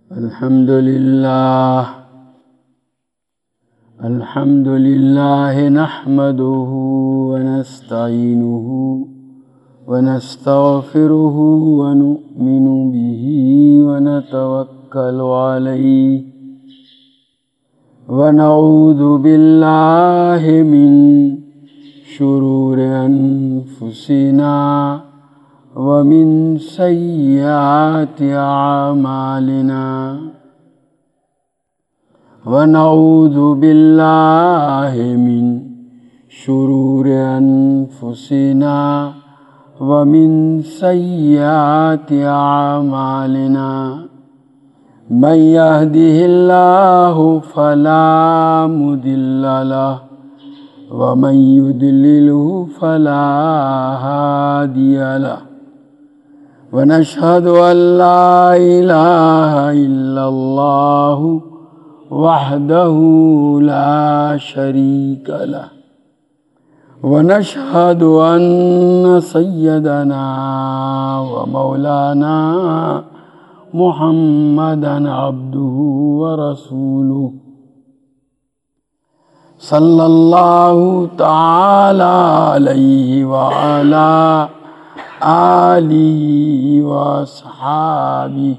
الحمد لله نحمده ونستعينه ونستغفره ونؤمن به ونتوكل عليه ونعوذ بالله من شرور أنفسنا ومن سيئات أعمالنا ونعوذ بالله من شرور أنفسنا ومن سيئات أعمالنا من يهده الله فلا مضل له ومن يضلله فلا هادي له ونشهد أن لا إله إلا الله وحده لا شريك له ونشهد أن سيدنا ومولانا محمدا عبده ورسوله صلى الله تعالى عليه وعلى آله وأصحابه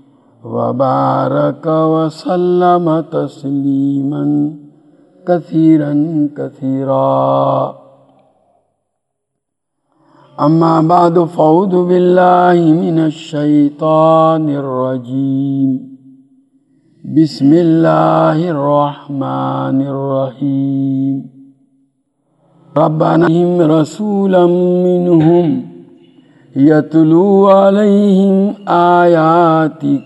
وبارك وسلم تسليما كثيرا كثيرا أما بعد فأعوذ بالله من الشيطان الرجيم بسم الله الرحمن الرحيم ربنا رسولا منهم يتلو عليهم آياتك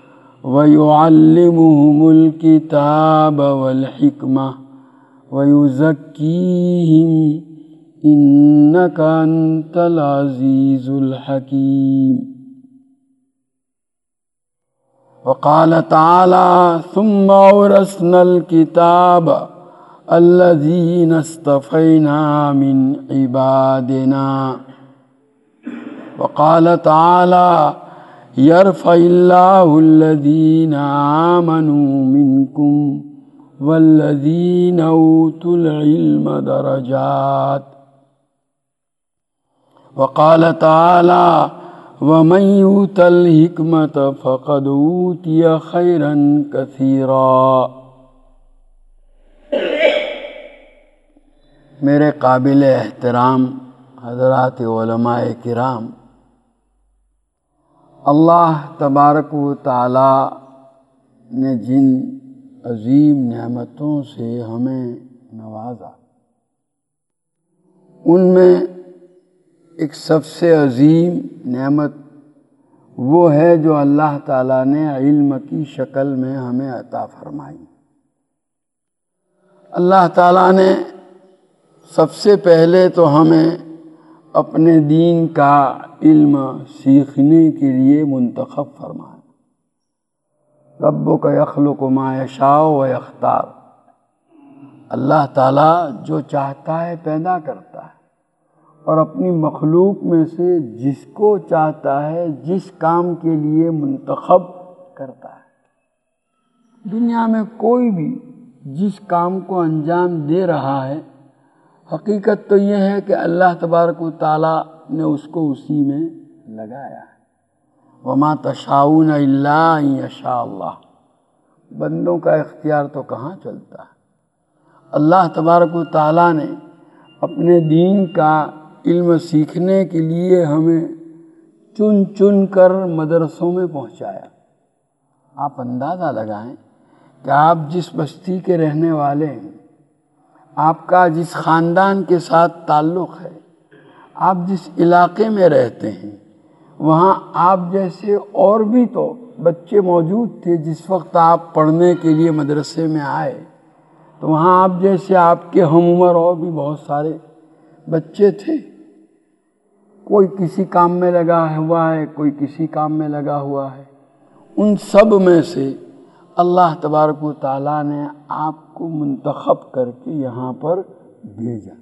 ويعلمهم الكتاب والحكمة ويزكيهم إنك أنت العزيز الحكيم وقال تعالى ثم أورثنا الكتاب الذين اصطفينا من عبادنا وقال تعالى يرفع الله الذين آمنوا منكم والذين أوتوا العلم درجات وقال تعالى ومن يؤت الحكمة فقد أوتي خيرا كثيرا میرے قابل احترام حضرات علماء کرام، اللہ تبارک و تعالی نے جن عظیم نعمتوں سے ہمیں نوازا، ان میں ایک سب سے عظیم نعمت وہ ہے جو اللہ تعالیٰ نے علم کی شکل میں ہمیں عطا فرمائی۔ اللہ تعالیٰ نے سب سے پہلے تو ہمیں اپنے دین کا علم سیکھنے کے لیے منتخب فرمایا۔ ربک یخلق ما یشاء و یختار، اللہ تعالیٰ جو چاہتا ہے پیدا کرتا ہے، اور اپنی مخلوق میں سے جس کو چاہتا ہے جس کام کے لیے منتخب کرتا ہے۔ دنیا میں کوئی بھی جس کام کو انجام دے رہا ہے، حقیقت تو یہ ہے کہ اللہ تبارک و تعالیٰ نے اس کو اسی میں لگایا ہے۔ وما تشاؤون الا ان یشاء اللہ، بندوں کا اختیار تو کہاں چلتا ہے۔ اللہ تبارک و تعالیٰ نے اپنے دین کا علم سیکھنے کے لیے ہمیں چن چن کر مدرسوں میں پہنچایا۔ آپ اندازہ لگائیں کہ آپ جس بستی کے رہنے والے ہیں، آپ کا جس خاندان کے ساتھ تعلق ہے، آپ جس علاقے میں رہتے ہیں، وہاں آپ جیسے اور بھی تو بچے موجود تھے جس وقت آپ پڑھنے کے لیے مدرسے میں آئے، تو وہاں آپ جیسے آپ کے ہم عمر اور بھی بہت سارے بچے تھے۔ کوئی کسی کام میں لگا ہوا ہے، کوئی کسی کام میں لگا ہوا ہے۔ ان سب میں سے اللہ تبارک و تعالیٰ نے آپ کو منتخب کر کے یہاں پر بھیجا۔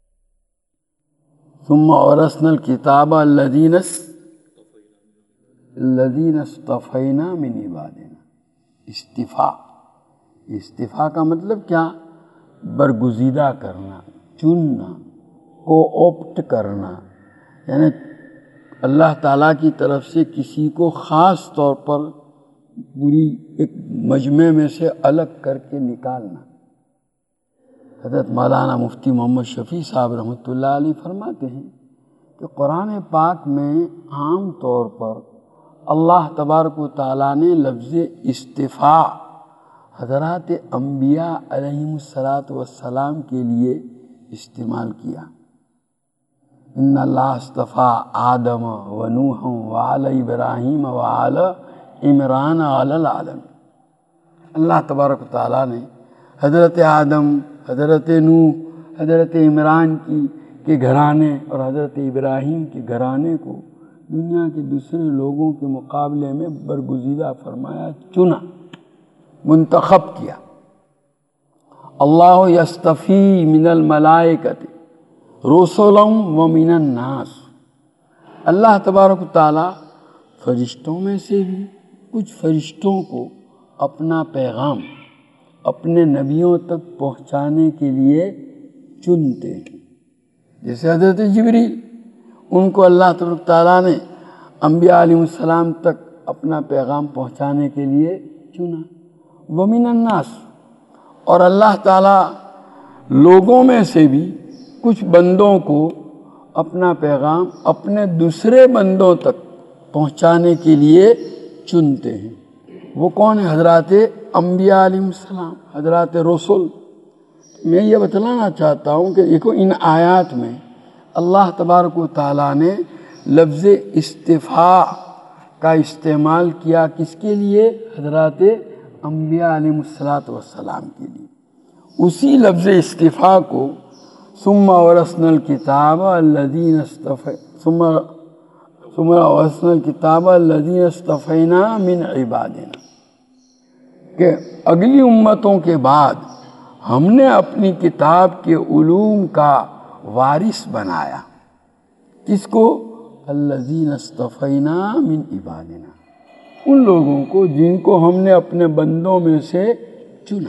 ثم اورثنا الکتاب الذین الذین اصطفینا من عبادنا۔ استفا کا مطلب کیا؟ برگزیدہ کرنا، چننا، کو آپٹ کرنا، یعنی اللہ تعالیٰ کی طرف سے کسی کو خاص طور پر پوری ایک مجمع میں سے الگ کر کے نکالنا۔ حضرت مولانا مفتی محمد شفیع صاحب رحمۃ اللہ علیہ فرماتے ہیں کہ قرآن پاک میں عام طور پر اللہ تبارک و تعالیٰ نے لفظ استفاء حضرات انبیاء علیہم الصلاۃ والسلام کے لیے استعمال کیا۔ ان اللہ اصطفیٰ آدم و نوح و آل ابراہیم و آل عمران علی العالمین۔ اللہ تبارک و تعالیٰ نے حضرت آدم، حضرت نوح، حضرت عمران کے گھرانے اور حضرت ابراہیم کے گھرانے کو دنیا کے دوسرے لوگوں کے مقابلے میں برگزیدہ فرمایا، چنا، منتخب کیا۔ اللہ یصطفی من الملائکۃ رسلا و من الناس۔ اللہ تبارک و تعالیٰ فرشتوں میں سے بھی کچھ فرشتوں کو اپنا پیغام اپنے نبیوں تک پہنچانے کے لیے چنتے ہیں، جیسے حضرت جبریل، ان کو اللہ تبارک و تعالیٰ نے انبیاء علیہ السلام تک اپنا پیغام پہنچانے کے لیے چنا۔ ومن الناس، اور اللہ تعالیٰ لوگوں میں سے بھی کچھ بندوں کو اپنا پیغام اپنے دوسرے بندوں تک پہنچانے کے لیے چنتے ہیں۔ وہ کون ہیں؟ حضرات انبیاء علیہ السلام، حضرات رسول۔ میں یہ بتلانا چاہتا ہوں کہ دیکھو ان آیات میں اللہ تبارک و تعالیٰ نے لفظ استفاء کا استعمال کیا، کس کے لیے؟ حضرات انبیاء علیہ السلام کے لیے۔ اسی لفظ استفاء کو ثم اورثنا الکتاب الذین اصطفینا من عبادنا، کہ اگلی امتوں کے بعد ہم نے اپنی کتاب کے علوم کا وارث بنایا۔ کس کو؟ الذین اصطفینا من عبادنا، ان لوگوں کو جن کو ہم نے اپنے بندوں میں سے چنا۔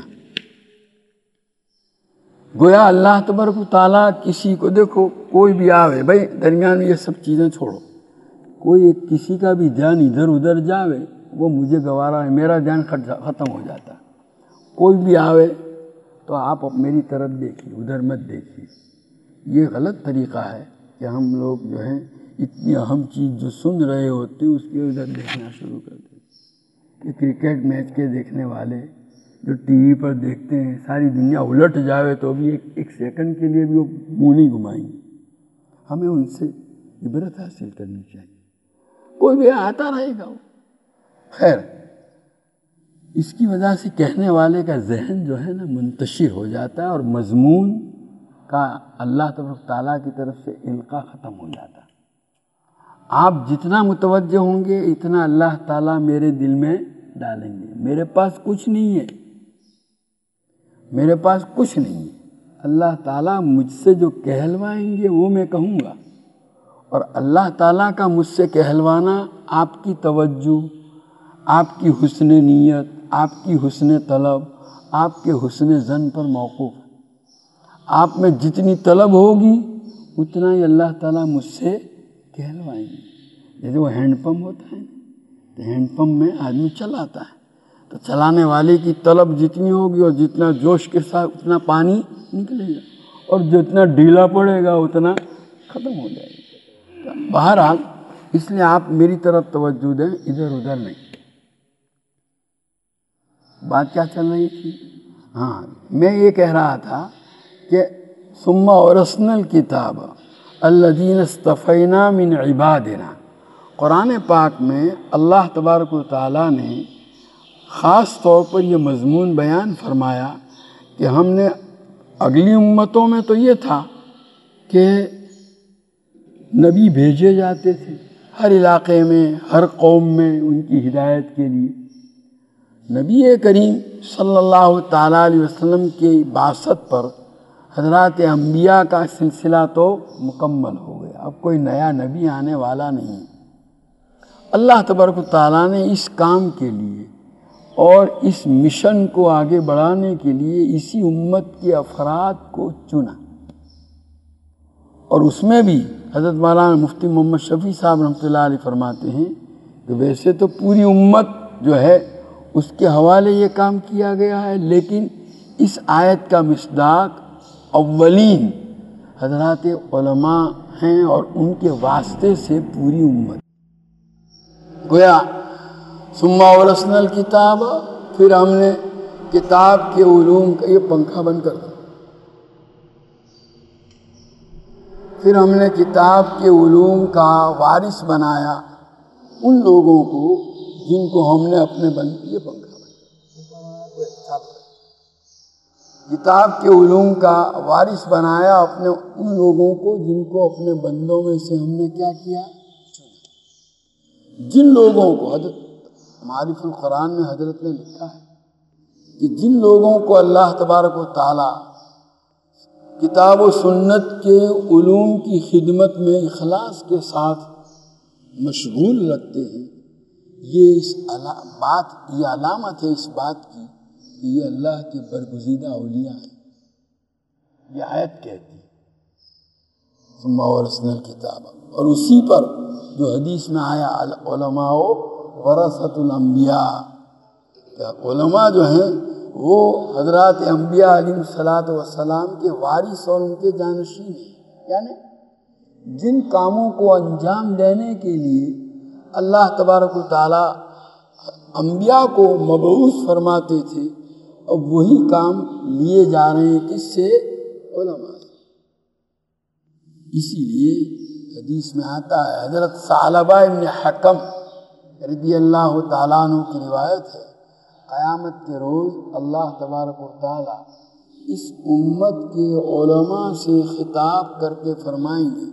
گویا اللہ تبارک و تعالیٰ کسی کو، دیکھو کوئی بھی آوے، بھائی درمیان میں یہ سب چیزیں چھوڑو، کوئی کسی کا بھی دھیان ادھر ادھر جاوے، وہ مجھے گوارا ہے، میرا دھیان ختم ہو جاتا ہے۔ کوئی بھی آوے تو آپ میری طرف دیکھیے، ادھر مت دیکھیے۔ یہ غلط طریقہ ہے کہ ہم لوگ جو ہیں اتنی اہم چیز جو سن رہے ہوتے ہیں اس کے ادھر دیکھنا شروع کر دیتے ہیں۔ کہ کرکٹ میچ کے دیکھنے والے جو ٹی وی پر دیکھتے ہیں، ساری دنیا الٹ جاوے تو بھی ایک سیکنڈ کے لیے بھی وہ منہ نہیں گھمائیں گے۔ ہمیں ان سے عبرت حاصل کرنی چاہیے۔ کوئی بھی آتا رہے گا، خیر اس کی وجہ سے کہنے والے کا ذہن جو ہے نا منتشر ہو جاتا ہے، اور مضمون کا اللہ تبارک تعالیٰ کی طرف سے القاء ختم ہو جاتا ہے۔ آپ جتنا متوجہ ہوں گے اتنا اللہ تعالیٰ میرے دل میں ڈالیں گے۔ میرے پاس کچھ نہیں ہے، میرے پاس کچھ نہیں ہے، اللہ تعالیٰ مجھ سے جو کہلوائیں گے وہ میں کہوں گا، اور اللہ تعالیٰ کا مجھ سے کہلوانا آپ کی توجہ، آپ کی حسن نیت، آپ کی حسن طلب، آپ کے حسن ظن پر موقوف ہے۔ آپ میں جتنی طلب ہوگی اتنا ہی اللہ تعالیٰ مجھ سے کہلوائیں گے۔ جیسے وہ ہینڈ پمپ ہوتا ہے، تو ہینڈ پمپ میں آدمی چلاتا ہے، تو چلانے والے کی طلب جتنی ہوگی اور جتنا جوش کے ساتھ اتنا پانی نکلے گا، اور جتنا ڈھیلا پڑے گا اتنا ختم ہو جائے گا۔ بہرحال اس لیے آپ میری طرف توجہ دیں، ادھر ادھر نہیں۔ بات کیا چل رہی تھی؟ ہاں، میں یہ کہہ رہا تھا کہ ثم اورثنا الکتاب الذین اصطفینا من عبادنا۔ قرآن پاک میں اللہ تبارک و تعالیٰ نے خاص طور پر یہ مضمون بیان فرمایا کہ ہم نے اگلی امتوں میں تو یہ تھا کہ نبی بھیجے جاتے تھے ہر علاقے میں، ہر قوم میں ان کی ہدایت کے لیے۔ نبی کریم صلی اللہ تعالیٰ علیہ وسلم کی بعثت پر حضرات انبیاء کا سلسلہ تو مکمل ہو گیا، اب کوئی نیا نبی آنے والا نہیں۔ اللہ تبارک و تعالیٰ نے اس کام کے لیے اور اس مشن کو آگے بڑھانے کے لیے اسی امت کے افراد کو چنا، اور اس میں بھی حضرت مولانا مفتی محمد شفیع صاحب رحمۃ اللہ علیہ فرماتے ہیں کہ ویسے تو پوری امت جو ہے اس کے حوالے یہ کام کیا گیا ہے، لیکن اس آیت کا مصداق اولین حضرات علماء ہیں اور ان کے واسطے سے پوری امت گویا ثم اورثنا الکتاب، پھر ہم نے کتاب کے علوم کا، یہ پنکھا بند کر دو، پھر ہم نے کتاب کے علوم کا وارث بنایا ان لوگوں کو جن کو ہم نے اپنے یہ پنکھا کتاب کے علوم کا وارث بنایا اپنے ان لوگوں کو جن کو اپنے بندوں میں سے ہم نے کیا کیا، جن لوگوں کو حضرت معارف القرآن میں حضرت نے لکھا ہے کہ جن لوگوں کو اللہ تبارک و تعالی کتاب و سنت کے علوم کی خدمت میں اخلاص کے ساتھ مشغول رکھتے ہیں، یہ علامت ہے اس بات کی کہ یہ اللہ کے برگزیدہ اولیاء ہیں، یہ آیت کہتی ہے ثم اورثنا الکتاب، اور اسی پر جو حدیث میں آیا علماء ورثۃ الانبیاء، کہ علماء جو ہیں وہ حضرات انبیاء علیہ الصلاۃ والسلام کے وارث اور ان کے جانشین ہیں، یعنی جن کاموں کو انجام دینے کے لیے اللہ تبارک و تعالی انبیاء کو مبعوث فرماتے تھے، اب وہی کام لیے جا رہے ہیں کس سے، علماء سے۔ اسی لیے حدیث میں آتا ہے، حضرت ثعلبہ ابن حکم رضی اللہ تعالیٰ عنہ کی روایت ہے، قیامت کے روز اللہ تبارک و تعالیٰ اس امت کے علماء سے خطاب کر کے فرمائیں گے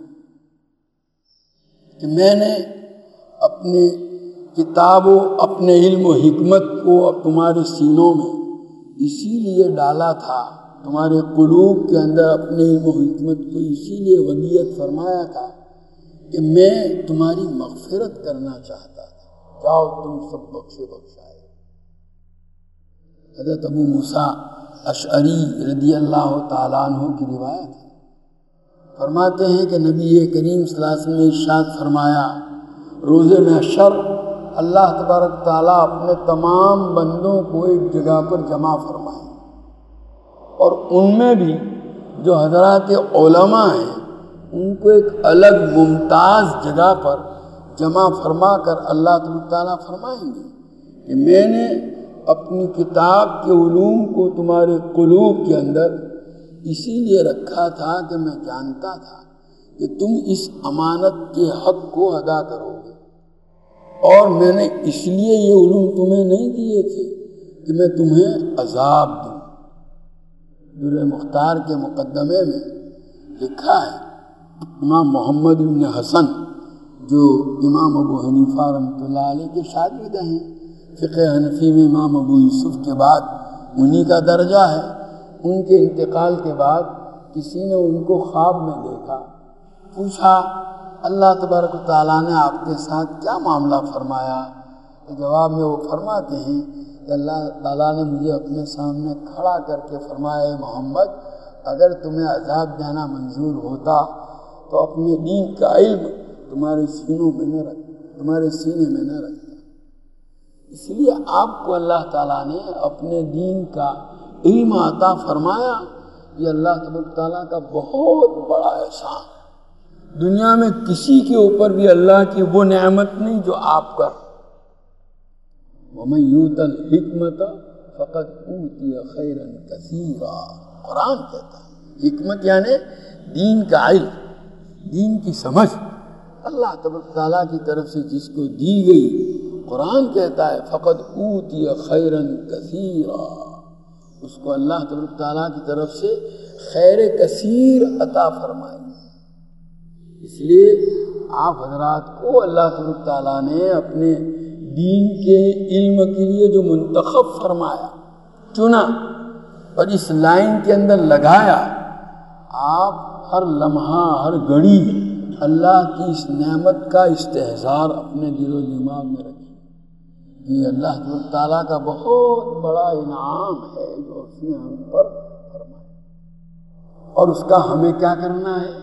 کہ میں نے اپنے کتاب و اپنے علم و حکمت کو اب تمہارے سینوں میں اسی لیے ڈالا تھا، تمہارے قلوب کے اندر اپنے علم و حکمت کو اسی لیے ودیعت فرمایا تھا کہ میں تمہاری مغفرت کرنا چاہتا تھا، جاؤ تم سب بخشے بخشائے۔ حضرت ابو موسیٰ اشعری رضی اللہ تعالیٰ عنہ کی روایت ہے، فرماتے ہیں کہ نبی کریم صلی اللہ علیہ وسلم نے ارشاد فرمایا، روز محشر اللہ تبارک تعالیٰ اپنے تمام بندوں کو ایک جگہ پر جمع فرمائیں، اور ان میں بھی جو حضرات علماء ہیں ان کو ایک الگ ممتاز جگہ پر جمع فرما کر اللہ تبارک تعالیٰ فرمائیں گے کہ میں نے اپنی کتاب کے علوم کو تمہارے قلوب کے اندر اسی لیے رکھا تھا کہ میں جانتا تھا کہ تم اس امانت کے حق کو ادا کرو گے، اور میں نے اس لیے یہ علوم تمہیں نہیں دیے تھے کہ میں تمہیں عذاب دوں۔ در مختار کے مقدمے میں لکھا ہے، امام محمد بن حسن جو امام ابو حنیفہ رحمۃ اللہ علیہ کے شاگرد ہیں، فقہ حنفی میں امام ابو یوسف کے بعد انہی کا درجہ ہے، ان کے انتقال کے بعد کسی نے ان کو خواب میں دیکھا، پوچھا اللہ تبارک و تعالیٰ نے آپ کے ساتھ کیا معاملہ فرمایا؟ تو جواب میں وہ فرماتے ہیں کہ اللہ تعالیٰ نے مجھے اپنے سامنے کھڑا کر کے فرمایا، اے محمد اگر تمہیں عذاب دینا منظور ہوتا تو اپنے دین کا علم تمہارے سینے میں نہ رکھتا۔ اس لیے آپ کو اللہ تعالیٰ نے اپنے دین کا علم عطا فرمایا، یہ اللہ تبارک تعالیٰ کا بہت بڑا احسان۔ دنیا میں کسی کے اوپر بھی اللہ کی وہ نعمت نہیں جو آپ کا۔ وَمَن يُؤْتَ الْحِكْمَةَ فَقَدْ أُوتِيَ خَيْرًا كَثِيرًا، قرآن کہتا ہے حکمت یعنی دین کا علم، دین کی سمجھ اللہ تبارک تعالیٰ کی طرف سے جس کو دی گئی، قرآن کہتا ہے فَقَدْ أُوتِيَ خَيْرًا كَثِيرًا، اس کو اللہ تبارک تعالیٰ کی طرف سے خیر کثیر عطا فرمائی۔ اس لیے آپ حضرات کو اللہ تبارک تعالیٰ نے اپنے دین کے علم کے لیے جو منتخب فرمایا، چنا اور اس لائن کے اندر لگایا، آپ ہر لمحہ ہر گھڑی اللہ کی اس نعمت کا استحضار اپنے دل و دماغ میں رکھیے یہ اللہ تعالیٰ کا بہت بڑا انعام ہے جو اس نے ہم پر فرمایا، اور اس کا ہمیں کیا کرنا ہے؟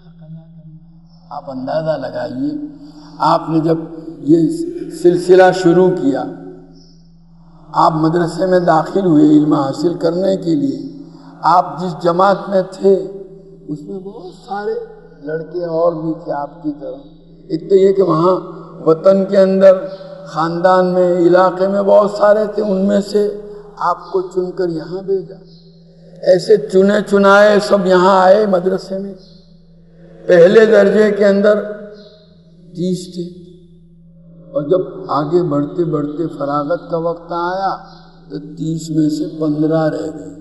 آپ اندازہ لگائیے، آپ نے جب یہ سلسلہ شروع کیا، آپ مدرسے میں داخل ہوئے علم حاصل کرنے کے لیے، آپ جس جماعت میں تھے اس میں بہت سارے لڑکے اور بھی تھے آپ کی طرح۔ ایک تو یہ کہ وہاں وطن کے اندر، خاندان میں، علاقے میں بہت سارے تھے، ان میں سے آپ کو چن کر یہاں بھیجا۔ ایسے چنے چنائے سب یہاں آئے مدرسے میں۔ پہلے درجے کے اندر 30 تھے، اور جب آگے بڑھتے بڑھتے فراغت کا وقت آیا تو 30 میں سے 15 رہ گئے۔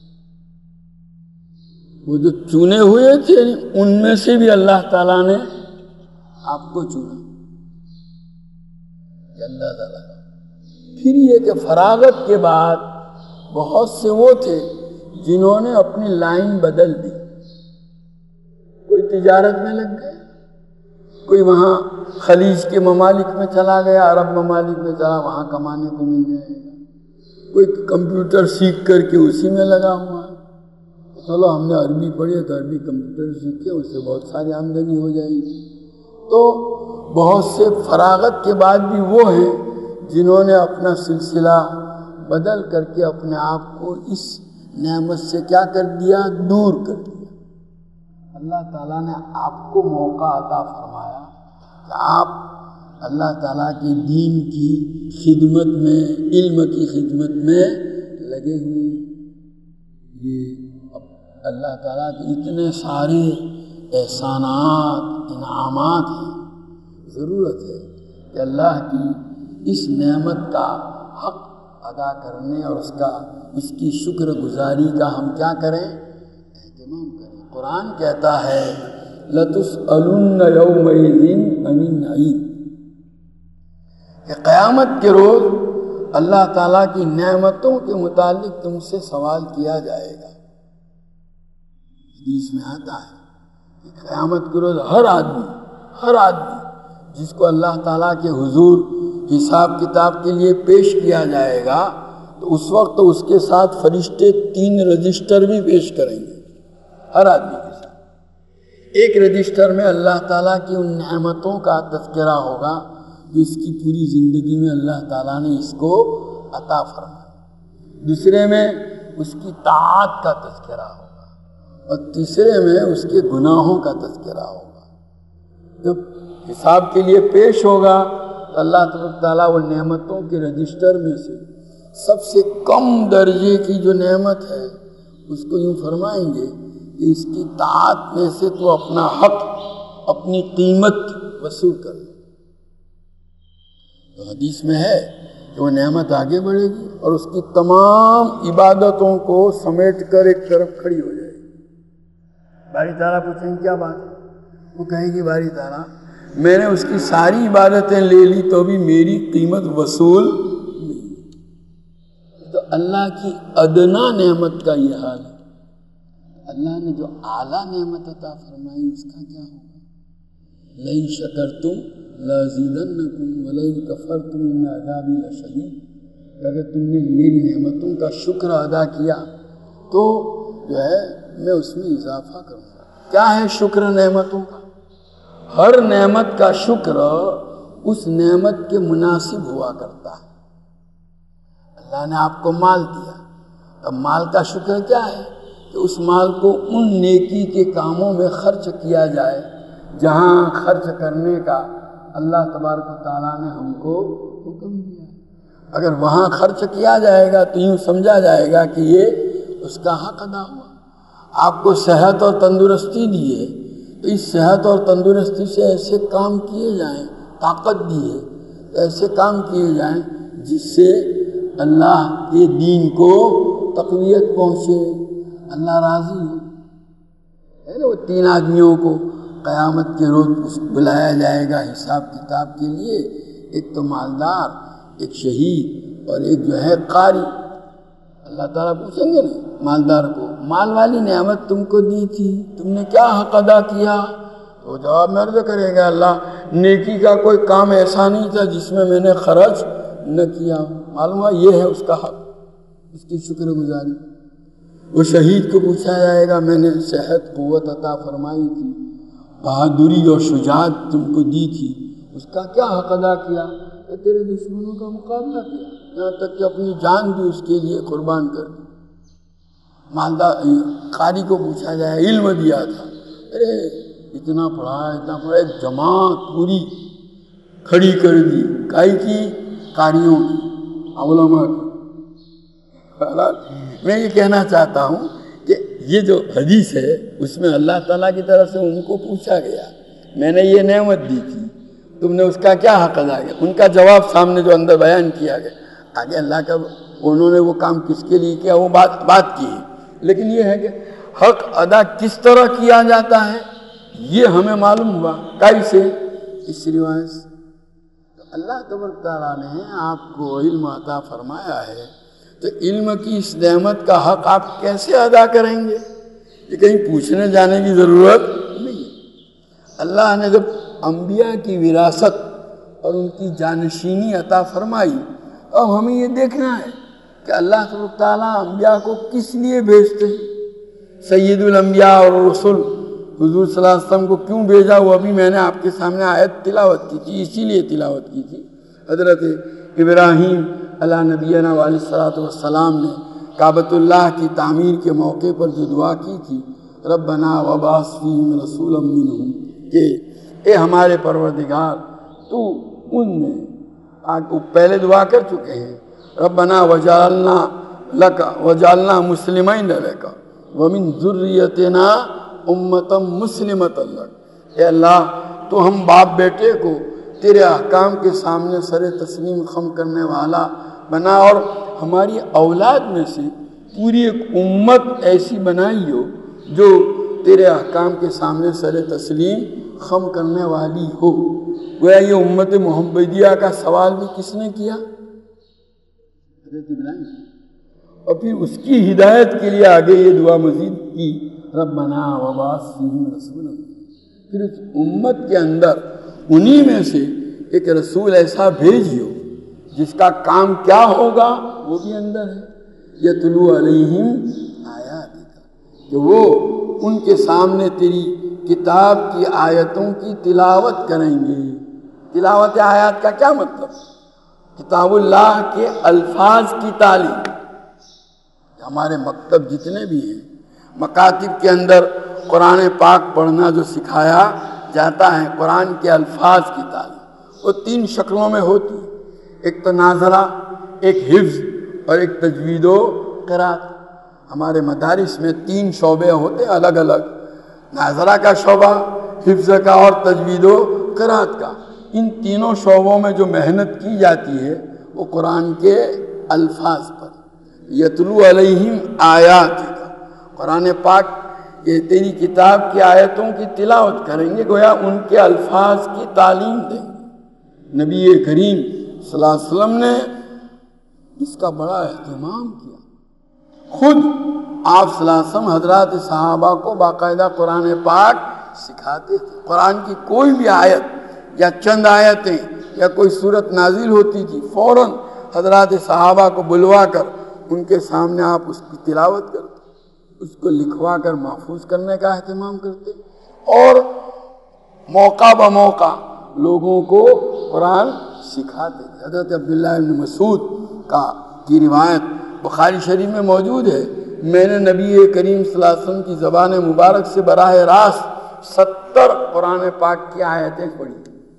وہ جو چنے ہوئے تھے ان میں سے بھی اللہ تعالیٰ نے آپ کو چنا، یہ اندازہ لگا۔ پھر یہ کہ فراغت کے بعد بہت سے وہ تھے جنہوں نے اپنی لائن بدل دی، کوئی تجارت میں لگ گئے، کوئی وہاں خلیج کے ممالک میں چلا گیا، عرب ممالک میں چلا، وہاں کمانے کو مل جائے گا، کوئی کمپیوٹر سیکھ کر کے اسی میں لگا ہوا ہے، چلو ہم نے عربی پڑھی تو عربی کمپیوٹر سیکھے، اس سے بہت ساری آمدنی ہو جائے گی۔ تو بہت سے فراغت کے بعد بھی وہ ہیں جنہوں نے اپنا سلسلہ بدل کر کے اپنے آپ کو اس نعمت سے کیا کر دیا؟ دور کر دیا۔ اللہ تعالیٰ نے آپ کو موقع عطا فرمایا کہ آپ اللہ تعالیٰ کے دین کی خدمت میں، علم کی خدمت میں لگے ہوئے۔ یہ اللہ تعالیٰ کے اتنے سارے احسانات، انعامات ہیں، ضرورت ہے کہ اللہ کی اس نعمت کا حق ادا کرنے اور اس کی شکر گزاری کا ہم کیا کریں؟ اہتمام کریں۔ قرآن کہتا ہے لَتُسْأَلُنَّ يَوْمَئِذٍ عَنِ النَّعِيمِ، کہ قیامت کے روز اللہ تعالیٰ کی نعمتوں کے متعلق تم سے سوال کیا جائے گا۔ حدیث میں آتا ہے کہ قیامت کے روز ہر آدمی جس کو اللہ تعالیٰ کے حضور حساب کتاب کے لیے پیش کیا جائے گا تو اس وقت اس کے ساتھ فرشتے 3 رجسٹر بھی پیش کریں گے، ہر آدمی کے ساتھ۔ ایک رجسٹر میں اللہ تعالیٰ کی ان نعمتوں کا تذکرہ ہوگا جو اس کی پوری زندگی میں اللہ تعالیٰ نے اس کو عطا فرمایا، دوسرے میں اس کی طاعت کا تذکرہ ہوگا، اور تیسرے میں اس کے گناہوں کا تذکرہ ہوگا۔ جب حساب کے لیے پیش ہوگا تو اللہ تعالیٰ وہ نعمتوں کے رجسٹر میں سے سب سے کم درجے کی جو نعمت ہے اس کو یوں فرمائیں گے کہ اس کی طاعت میں سے تو اپنا حق، اپنی قیمت وصول کر لے۔ تو حدیث میں ہے کہ وہ نعمت آگے بڑھے گی اور اس کی تمام عبادتوں کو سمیٹ کر ایک طرف کھڑی ہو جائے گی۔ باری تعالیٰ پوچھیں گے کیا بات ہے؟ وہ کہے گی باری تعالیٰ میں نے اس کی ساری عبادتیں لے لی تو بھی میری قیمت وصول نہیں۔ تو اللہ کی ادنا نعمت کا یہ حال ہے۔ اللہ نے جو اعلیٰ نعمت عطا فرمائی اس کا کیا ہوگا؟ لئن شکرتم لازیدنکم ولئن کفرتم ان عذابی لشدید، اگر تم نے میری نعمتوں کا شکر ادا کیا تو جو ہے میں اس میں اضافہ کروں گا۔ کیا ہے شکر نعمتوں کا؟ ہر نعمت کا شکر اس نعمت کے مناسب ہوا کرتا ہے۔ اللہ نے آپ کو مال دیا، اب مال کا شکر کیا ہے کہ اس مال کو ان نیکی کے کاموں میں خرچ کیا جائے جہاں خرچ کرنے کا اللہ تبارک و تعالیٰ نے ہم کو حکم دیا ہے۔ اگر وہاں خرچ کیا جائے گا تو یوں سمجھا جائے گا کہ یہ اس کا حق ادا ہوا۔ آپ کو صحت اور تندرستی دیے تو اس صحت اور تندرستی سے ایسے کام کیے جائیں، طاقت دیے تو ایسے کام کیے جائیں جس سے اللہ کے دین کو تقویت پہنچے، اللہ راضی ہو۔ وہ 3 آدمیوں کو قیامت کے روز بلایا جائے گا حساب کتاب کے لیے، ایک تو مالدار، ایک شہید اور ایک جو ہے قاری۔ اللہ تعالیٰ پوچھیں گے نا مالدار کو، مال والی نعمت تم کو دی تھی، تم نے کیا حق ادا کیا؟ تو جواب میں عرض کرے گا اللہ نیکی کا کوئی کام ایسا نہیں تھا جس میں میں نے خرچ نہ کیا. معلوم ہے یہ ہے اس کا حق، اس کی شکر گزاری. وہ شہید کو پوچھا جائے گا میں نے صحت قوت عطا فرمائی تھی، بہادری اور شجاعت تم کو دی تھی، اس کا کیا حق ادا کیا؟ کہ تیرے دشمنوں کا مقابلہ کیا، یہاں تک کہ اپنی جان بھی اس کے لیے قربان کر دی. مالدار قاری کو پوچھا جائے علم دیا تھا، ارے اتنا پڑھا ایک جماعت پوری کھڑی کر دی، کائی کی؟ قاریوں کی، علماء کی. میں یہ کہنا چاہتا ہوں کہ یہ جو حدیث ہے اس میں اللہ تعالیٰ کی طرف سے ان کو پوچھا گیا میں نے یہ نعمت دی تھی، تم نے اس کا کیا حق ادا کیا؟ ان کا جواب سامنے جو اندر بیان کیا گیا. آگے اللہ کا انہوں نے وہ کام کس کے لیے کیا وہ بات کی ہے، لیکن یہ ہے کہ حق ادا کس طرح کیا جاتا ہے یہ ہمیں معلوم ہوا. کیسے؟ اس روایت سے. اللہ تبارک تعالیٰ نے آپ کو علم عطا فرمایا ہے تو علم کی اس نعمت کا حق آپ کیسے ادا کریں گے؟ یہ کہیں پوچھنے جانے کی ضرورت نہیں. اللہ نے جب انبیاء کی وراثت اور ان کی جانشینی عطا فرمائی، اب ہمیں یہ دیکھنا ہے کہ اللہ تبارک تعالیٰ انبیاء کو کس لیے بھیجتے ہیں. سید الانبیاء اور رسول حضور صلی اللہ علیہ وسلم کو کیوں بھیجا وہ ابھی میں نے آپ کے سامنے آیت تلاوت کی تھی، اسی لیے تلاوت کی تھی. حضرت ابراہیم علیہ نبینا علیہ الصلوۃ والسلام نے کعبۃ اللہ کی تعمیر کے موقع پر جو دعا کی تھی ربنا وابعث فیہم رسولا منہم، کہ اے ہمارے پروردگار تو ان میں پہلے دعا کر چکے ہیں ربنا وجعلنا مسلمین لک ومن ذریتنا امتا مسلمتا لک. اے اللہ تو ہم باپ بیٹے کو تیرے احکام کے سامنے سر تسلیم خم کرنے والا بنا اور ہماری اولاد میں سے پوری ایک امت ایسی بنائی ہو جو تیرے احکام کے سامنے سر تسلیم خم کرنے والی ہو. گویا یہ امت محمدیہ کا سوال بھی کس نے کیا؟ حضرت ابراہیم. اور پھر اس کی ہدایت کے لیے آگے یہ دعا مزید کی ربنا وابعث فیہم رسولا. پھر اس امت کے اندر انہی میں سے ایک رسول ایسا بھیجیو جس کا کام کیا ہوگا وہ بھی اندر ہے یتلو علیہم آیاتک، کہ وہ ان کے سامنے تیری کتاب کی آیتوں کی تلاوت کریں گے. تلاوت آیات کا کیا مطلب؟ کتاب اللہ کے الفاظ کی تعلیم. ہمارے مکتب جتنے بھی ہیں مکاتب کے اندر قرآن پاک پڑھنا جو سکھایا جاتا ہے قرآن کے الفاظ کی تعلیم وہ 3 شکلوں میں ہوتی ہے. ایک تناظرہ، ایک حفظ اور ایک تجوید و قرات. ہمارے مدارس میں 3 شعبے ہوتے ہیں الگ الگ، ناظرہ کا شعبہ، حفظ کا اور تجوید و قرات کا. ان تینوں شعبوں میں جو محنت کی جاتی ہے وہ قرآن کے الفاظ پر. یتلو علیہم آیاتک، قرآن پاک یہ تیری کتاب کی آیتوں کی تلاوت کریں گے، گویا ان کے الفاظ کی تعلیم دیں گے. نبی کریم صلی اللہ علیہ وسلم نے اس کا بڑا اہتمام کیا. خود آپ صلی اللہ علیہ وسلم حضرات صحابہ کو باقاعدہ قرآن پاک سکھاتے تھے. قرآن کی کوئی بھی آیت یا چند آیتیں یا کوئی صورت نازل ہوتی تھی فوراً حضرات صحابہ کو بلوا کر ان کے سامنے آپ اس کی تلاوت کرتے، اس کو لکھوا کر محفوظ کرنے کا اہتمام کرتے اور موقع بموقع لوگوں کو قرآن سکھاتے تھے. حضرت عبداللہ بن مسعود کی روایت بخاری شریف میں موجود ہے، میں نے نبی کریم صلی اللہ علیہ وسلم کی زبان مبارک سے براہ راست 70 قرآن پاک کی آیتیں پڑھی،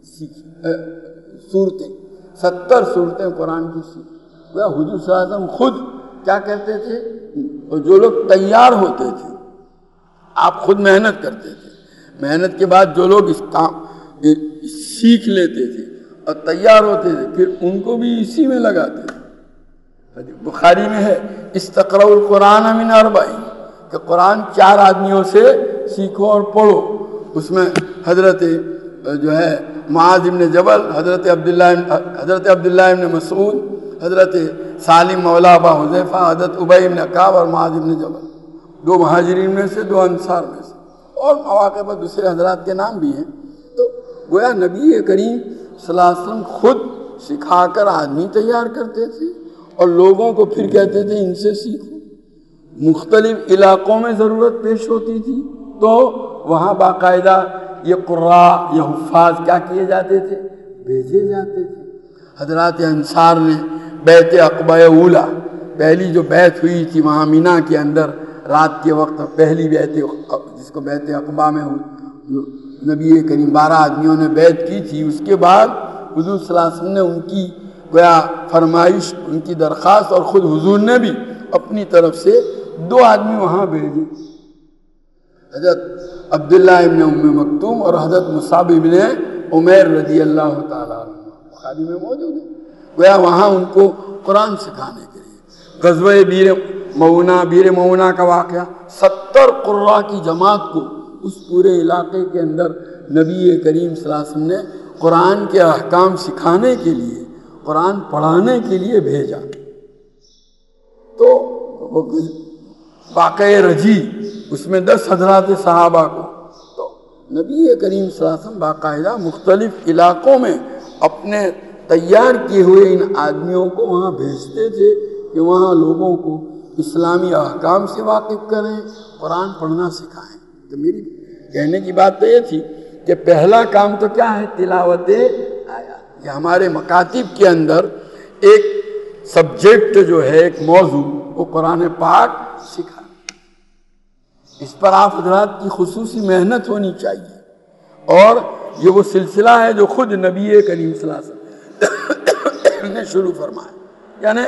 صورتیں 70 صورتیں قرآن کی سیکھی. حضور صلی اللہ علیہ وسلم خود کیا کہتے تھے؟ اور جو لوگ تیار ہوتے تھے آپ خود محنت کرتے تھے، محنت کے بعد جو لوگ اس کام سیکھ لیتے تھے اور تیار ہوتے تھے پھر ان کو بھی اسی میں لگاتے تھے. بخاری میں ہے استقرأوا القرآن من 4، کہ قرآن 4 آدمیوں سے سیکھو اور پڑھو. اس میں حضرت جو ہے معاذ بن جبل، حضرت عبداللہ بن مسعود، حضرت سالم مولا ابا حذیفہ، حضرت ابی بن کعب اور معاذ بن جبل، 2 مہاجرین میں سے 2 انصار میں سے. اور مواقع پر دوسرے حضرات کے نام بھی ہیں. تو گویا نبی کریم صلی اللہ علیہ وسلم خود سکھا کر آدمی تیار کرتے تھے اور لوگوں کو پھر کہتے تھے ان سے سیکھو. مختلف علاقوں میں ضرورت پیش ہوتی تھی تو وہاں باقاعدہ یہ قراء یا حفاظ کیا کیے جاتے تھے؟ بھیجے جاتے تھے. حضرات انصار نے بیعت عقبہ اولیٰ، پہلی جو بیعت ہوئی تھی وہاں مینا کے اندر رات کے وقت، پہلی بیعت جس کو بیعت عقبہ میں جو نبی کریم 12 آدمیوں نے بیعت کی تھی، اس کے بعد حضور صلی اللہ علیہ وسلم نے ان کی گویا فرمائش، ان کی درخواست، اور خود حضور نے بھی اپنی طرف سے 2 آدمی وہاں بھیجے، حضرت عبداللہ ابن ام مکتوم اور حضرت مصعب ابن عمیر رضی اللہ تعالیٰ عنہ، بخاری میں موجود ہے. گویا وہاں ان کو قرآن سکھانے کے لیے. غزوہ بیر مونا کا واقعہ، 70 قراء کی جماعت کو اس پورے علاقے کے اندر نبی کریم صلی اللہ علیہ وسلم نے قرآن کے احکام سکھانے کے لیے، قرآن پڑھانے کے لیے بھیجا. تو واقعہ رجی، اس میں 10 حضرات صحابہ کو، تو نبی کریم صلی اللہ علیہ وسلم باقاعدہ مختلف علاقوں میں اپنے تیار کیے ہوئے ان آدمیوں کو وہاں بھیجتے تھے کہ وہاں لوگوں کو اسلامی احکام سے واقف کریں، قرآن پڑھنا سکھائیں. تو میری کہنے کی بات تو یہ تھی کہ پہلا کام تو کیا ہے؟ تلاوت آیات. یہ ہمارے مکاتب کے اندر ایک سبجیکٹ جو ہے، ایک موضوع، وہ قرآن پاک سکھا. اس پر آپ حضرات کی خصوصی محنت ہونی چاہیے، اور یہ وہ سلسلہ ہے جو خود نبی کریم صلی اللہ علیہ وسلم نے شروع فرمایا. یعنی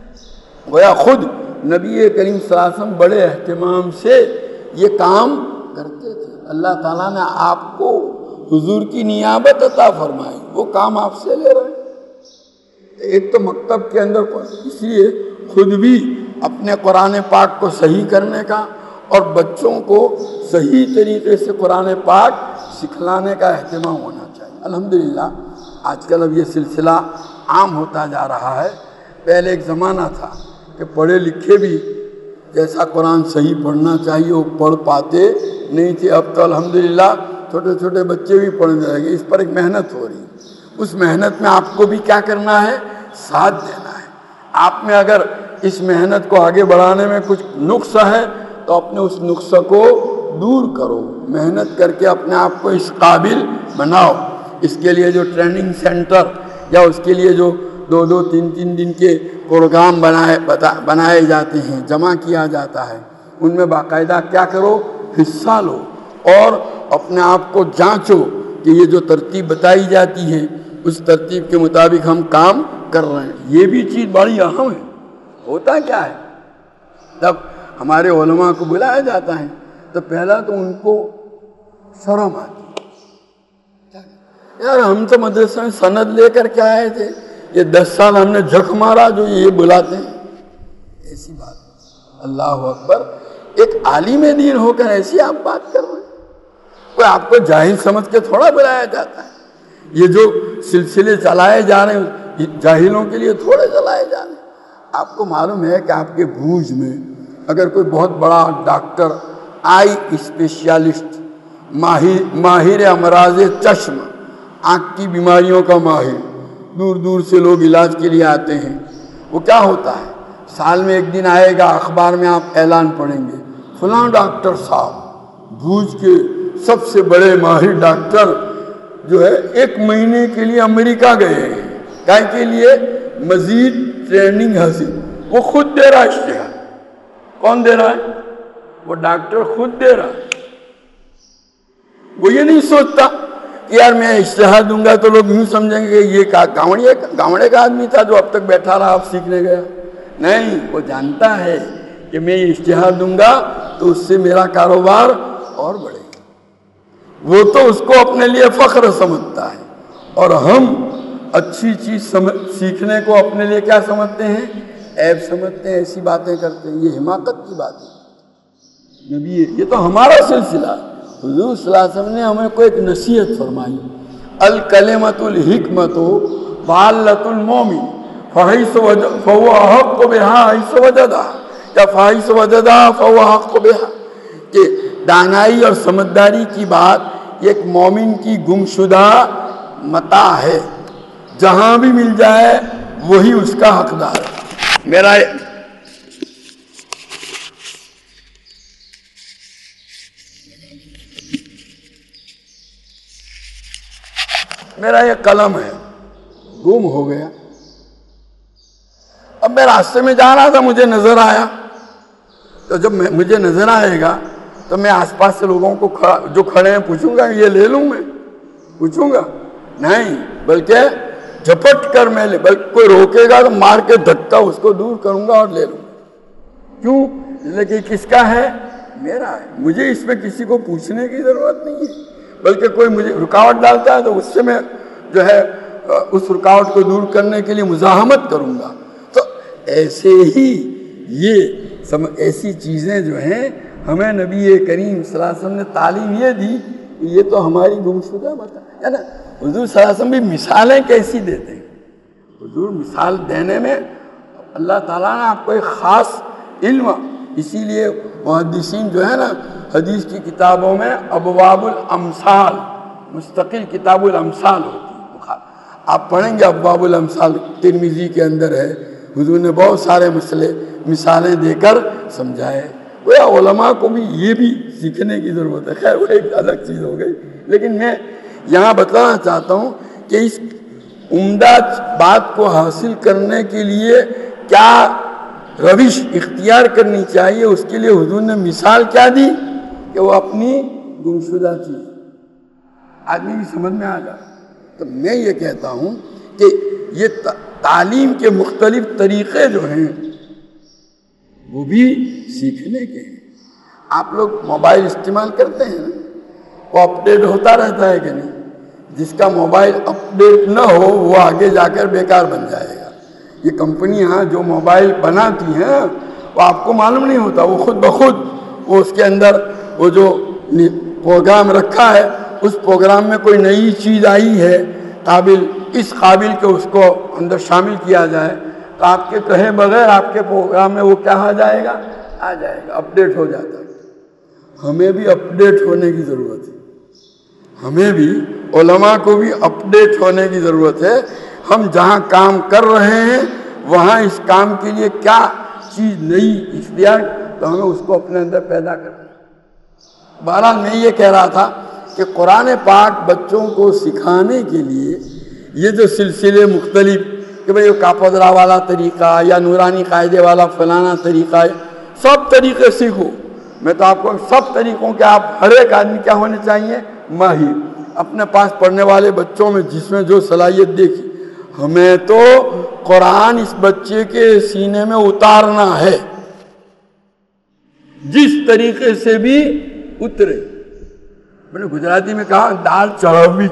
گویا خود نبی کریم صلی اللہ علیہ وسلم بڑے اہتمام سے یہ کام کرتے تھے. اللہ تعالیٰ نے آپ کو حضور کی نیابت عطا فرمائی، وہ کام آپ سے لے رہے ہیں. ایک تو مکتب کے اندر، اس لیے خود بھی اپنے قرآن پاک کو صحیح کرنے کا اور بچوں کو صحیح طریقے سے قرآن پاک سکھلانے کا اہتمام ہونا چاہیے. الحمدللہ آج کل اب یہ سلسلہ عام ہوتا جا رہا ہے. پہلے ایک زمانہ تھا کہ پڑھے لکھے بھی جیسا قرآن صحیح پڑھنا چاہیے وہ پڑھ پاتے نہیں تھے. اب تو الحمدللہ چھوٹے چھوٹے بچے بھی پڑھنے لگے. اس پر ایک محنت ہو رہی ہے. اس محنت میں آپ کو بھی کیا کرنا ہے؟ ساتھ دینا ہے. آپ میں اگر اس محنت کو آگے بڑھانے میں کچھ نقص ہے تو اپنے اس نقص کو دور کرو، محنت کر کے اپنے آپ کو اس قابل بناؤ. اس کے لیے جو ٹریننگ سینٹر یا اس کے لیے جو 2-2 3-3 دن کے پروگرام بنائے جاتے ہیں، جمع کیا جاتا ہے، ان میں باقاعدہ کیا کرو؟ حصہ لو اور اپنے آپ کو جانچو کہ یہ جو ترتیب بتائی جاتی ہے اس ترتیب کے مطابق ہم کام کر رہے ہیں. یہ بھی چیز بڑی اہم ہے. ہوتا کیا ہے، جب ہمارے علماء کو بلایا جاتا ہے تو پہلا تو ان کو شرم آتی ہے. یار ہم تو مدرسہ میں سند لے کر کے آئے تھے، یہ 10 سال ہم نے جھک مارا جو یہ بلاتے ہیں. ایسی بات. اللہ اکبر. ایک عالم دین ہو کر ایسی آپ بات کر رہے ہیں. کوئی آپ کو جاہل سمجھ کے تھوڑا بلایا جاتا ہے. یہ جو سلسلے چلائے جا رہے ہیں جاہلوں کے لیے تھوڑے چلائے جا رہے ہیں. آپ کو معلوم ہے کہ آپ کے بھوج میں اگر کوئی بہت بڑا ڈاکٹر، آئی اسپیشلسٹ، ماہر امراض چشم، آنکھ کی بیماریوں کا ماہر، دور دور سے لوگ علاج کے لیے آتے ہیں، وہ کیا ہوتا ہے؟ سال میں ایک دن آئے گا، اخبار میں آپ اعلان پڑھیں گے، فلاں ڈاکٹر صاحب بھوج کے سب سے بڑے ماہر ڈاکٹر جو ہے 1 مہینے کے لیے امریکہ گئے ہیں. کائیں کے لیے؟ مزید ٹریننگ حاصل. وہ خود دے رہا ہے اشتہار. کون دے رہا ہے؟ وہ ڈاکٹر خود دے رہا ہے. وہ یہ نہیں سوچتا کہ یار میں اشتہار دوں گا تو لوگ یوں سمجھیں گے یہ گاوڑے کا آدمی تھا جو اب تک بیٹھا رہا اب سیکھنے گیا. نہیں، وہ جانتا ہے کہ میں یہ اشتہار دوں گا تو اس سے میرا کاروبار اور بڑھے گا. وہ تو اس کو اپنے لیے فخر سمجھتا ہے، اور ہم اچھی چیز سیکھنے کو اپنے لیے کیا سمجھتے ہیں؟ عیب سمجھتے ہیں. ایسی باتیں کرتے ہیں. یہ حماقت کی بات ہے. نبی یہ تو ہمارا سلسلہ ہے. حضور صلی اللہ علیہ وسلم نے ہمیں کو ایک نصیحت فرمائی، الکلمۃ الحکمۃ ضالۃ المؤمن فهو احق بها حیث وجدها یا فحیث وجدها فهو احق بها، کہ دانائی اور سمجھداری کی بات ایک مومن کی گمشدہ متاع ہے، جہاں بھی مل جائے وہی اس کا حقدار ہے۔ میرا یہ قلم ہے، گم ہو گیا۔ اب میں راستے میں جا رہا تھا، مجھے نظر آیا، تو جب مجھے نظر آئے گا تو میں آس پاس سے لوگوں کو جو کھڑے ہیں پوچھوں گا یہ لے لوں؟ میں پوچھوں گا نہیں، بلکہ جھپٹ کر میں لے، بلکہ کوئی روکے گا تو مار کے دھکا اس کو دور کروں گا اور لے لوں گا۔ کیوں؟ لیکن کس کا ہے؟ میرا ہے۔ مجھے اس میں کسی کو پوچھنے کی ضرورت نہیں ہے، بلکہ کوئی مجھے رکاوٹ ڈالتا ہے تو اس سے میں جو ہے اس رکاوٹ کو دور کرنے کے لیے مزاحمت کروں گا۔ تو ایسے ہی یہ ایسی چیزیں جو ہیں ہمیں نبی کریم صلی اللہ علیہ وسلم نے تعلیم یہ دی کہ یہ تو ہماری گمشدہ مت ہے نا۔ حضور صلی اللہ علیہ وسلم بھی مثالیں کیسی دیتے ہیں۔ حضور مثال دینے میں اللہ تعالیٰ نے آپ کو ایک خاص علم، اسی لیے محدثین جو ہے نا حدیث کی کتابوں میں ابواب الامثال، مستقل کتاب الامثال ہوتی ہے۔ آپ پڑھیں گے ابواب الامثال، ترمذی کے اندر ہے، حضور نے بہت سارے مثالیں دے کر سمجھائے۔ گویا علماء کو بھی یہ بھی سیکھنے کی ضرورت ہے۔ خیر وہ ایک الگ چیز ہو گئی، لیکن میں یہاں بتانا چاہتا ہوں کہ اس عمدہ بات کو حاصل کرنے کے لیے کیا روش اختیار کرنی چاہیے، اس کے لیے حضور نے مثال کیا دی کہ وہ اپنی گمشدہ چیز آدمی کی سمجھ میں آ جائے۔ تو میں یہ کہتا ہوں کہ یہ تعلیم کے مختلف طریقے جو ہیں وہ بھی سیکھنے کے ہیں۔ آپ لوگ موبائل استعمال کرتے ہیں نا، وہ اپڈیٹ ہوتا رہتا ہے کہ نہیں؟ جس کا موبائل اپڈیٹ نہ ہو وہ آگے جا کر بیکار بن جائے گا۔ یہ کمپنیاں جو موبائل بناتی ہیں وہ آپ کو معلوم نہیں ہوتا، وہ خود بخود وہ اس کے اندر وہ جو پروگرام رکھا ہے اس پروگرام میں کوئی نئی چیز آئی ہے اس قابل کہ اس کو اندر شامل کیا جائے تو آپ کے کہے بغیر آپ کے پروگرام میں وہ کیا آ جائے گا، اپڈیٹ ہو جاتا ہے۔ ہمیں بھی اپڈیٹ ہونے کی ضرورت ہے، ہمیں بھی علماء کو بھی اپڈیٹ ہونے کی ضرورت ہے۔ ہم جہاں کام کر رہے ہیں وہاں اس کام کے لیے کیا چیز نئی اختیار تو ہمیں اس کو اپنے اندر پیدا کرنا۔ بہرحال میں یہ کہہ رہا تھا کہ قرآن پاک بچوں کو سکھانے کے لیے یہ جو سلسلے مختلف کہ بھئی کاپدرا والا طریقہ یا نورانی قاعدے والا فلانا طریقہ، سب طریقے سیکھو۔ میں تو آپ کو سب طریقوں کے آپ ہر ایک آدمی کیا ہونے چاہیے، ماہر۔ اپنے پاس پڑھنے والے بچوں میں جس میں جو صلاحیت دیکھی، ہمیں تو قرآن اس بچے کے سینے میں اتارنا ہے، جس طریقے سے بھی اترے۔ میں نے گجراتی میں کہا دال چڑھوی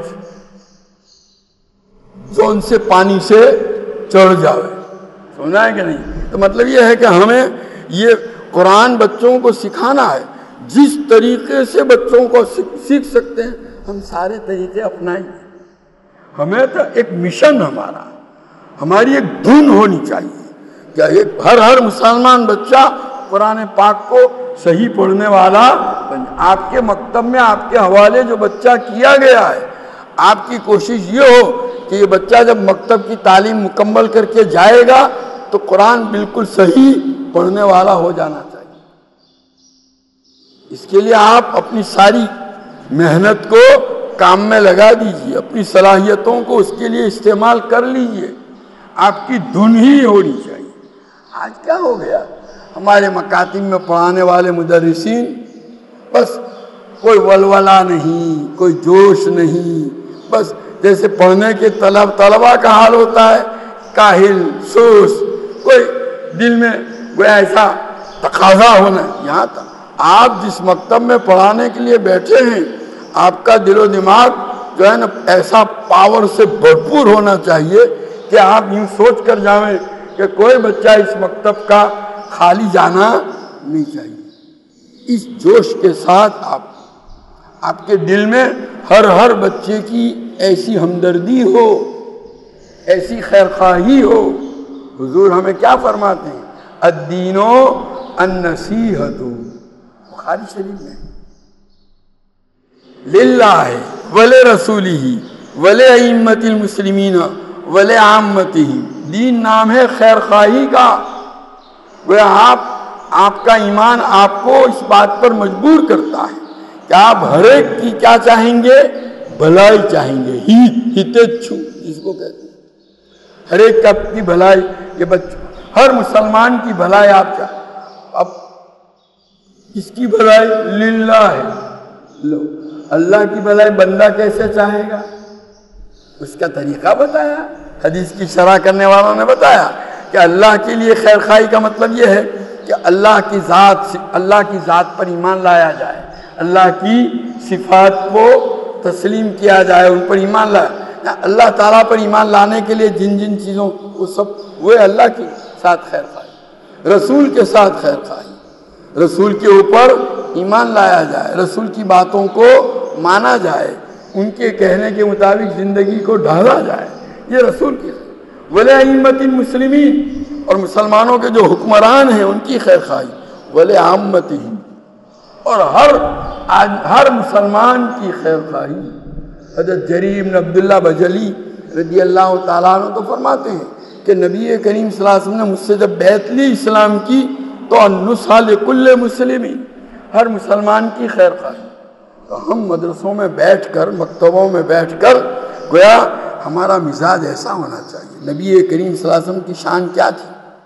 جو ان سے پانی سے چڑھ جاوے، سنا ہے کہ نہیں؟ تو مطلب یہ ہے کہ ہمیں یہ قرآن بچوں کو سکھانا ہے، جس طریقے سے بچوں کو سیکھ سکتے ہیں ہم سارے طریقے اپنائیں۔ ہمیں تو ایک مشن ہماری ایک دھن ہونی چاہیے کہ ہر مسلمان بچہ قرآن پاک کو صحیح پڑھنے والا۔ آپ کے مکتب میں آپ کے حوالے جو بچہ کیا گیا ہے، آپ کی کوشش یہ ہو کہ یہ بچہ جب مکتب کی تعلیم مکمل کر کے جائے گا تو قرآن بالکل صحیح پڑھنے والا ہو جانا چاہیے۔ اس کے لیے آپ اپنی ساری محنت کو کام میں لگا دیجیے، اپنی صلاحیتوں کو اس کے لیے استعمال کر لیجیے، آپ کی دھن ہی ہونی چاہیے۔ آج کیا ہو گیا، ہمارے مکاتب میں پڑھانے والے مدرسین بس کوئی ولولہ نہیں، کوئی جوش نہیں، بس جیسے پڑھنے کے طلباء کا حال ہوتا ہے، کاہل سوس، کوئی دل میں کوئی ایسا تقاضا ہونا۔ یہاں تک آپ جس مکتب میں پڑھانے کے لیے بیٹھے ہیں، آپ کا دل و دماغ جو ہے نا ایسا پاور سے بھرپور ہونا چاہیے کہ آپ یوں سوچ کر جائیں کہ کوئی بچہ اس مکتب کا خالی جانا نہیں چاہیے۔ اس جوش کے ساتھ آپ کے دل میں ہر بچے کی ایسی ہمدردی ہو، ایسی خیرخواہی ہو۔ حضور ہمیں کیا فرماتے ہیں، الدین النصیحۃ، بخاری شریف میں للہ ولی رسولہ ولی ائمۃ المسلمین ولی عامتہم، دین نام ہے خیر خواہی کا۔ وہ آپ کا ایمان آپ کو اس بات پر مجبور کرتا ہے کہ آپ ہر ایک کی کیا چاہیں گے؟ بھلائی چاہیں گے، ہتیچھو جس کو کہتے ہیں، ہر ایک کی بھلائی، کہ ہر مسلمان کی بھلائی آپ چاہیں۔ اب کس کی بھلائی؟ للہ ہے، لو اللہ کی بھلائی بندہ کیسے چاہے گا؟ اس کا طریقہ بتایا، حدیث کی شرح کرنے والوں نے بتایا کہ اللہ کے لیے خیر خواہی کا مطلب یہ ہے کہ اللہ کی ذات پر ایمان لایا جائے، اللہ کی صفات کو تسلیم کیا جائے، ان پر ایمان لایا۔ اللہ تعالیٰ پر ایمان لانے کے لیے جن چیزوں وہ سب، وہ اللہ کے ساتھ خیر خواہی، رسول کے ساتھ خیر خواہی، رسول کے اوپر ایمان لایا جائے، رسول کی باتوں کو مانا جائے، ان کے کہنے کے مطابق زندگی کو ڈھالا جائے، یہ رسول کی ولی ائمۃ المسلمین، اور مسلمانوں کے جو حکمران ہیں ان کی خیر خواہی، ولی عامتہم، اور ہر مسلمان کی خیر خواہی۔ حضرت جریر بن عبداللہ بجلی رضی اللہ تعالیٰ عنہ تو فرماتے ہیں کہ نبی کریم صلی اللہ علیہ وسلم نے مجھ سے جب بیعت لی اسلام کی تو النصح لکل مسلم، ہر مسلمان کی خیر خواہی۔ تو ہم مدرسوں میں بیٹھ کر، مکتبوں میں بیٹھ کر گویا ہمارا مزاج ایسا ہونا چاہیے۔ نبی کریم صلی اللہ علیہ وسلم کی شان کیا تھی؟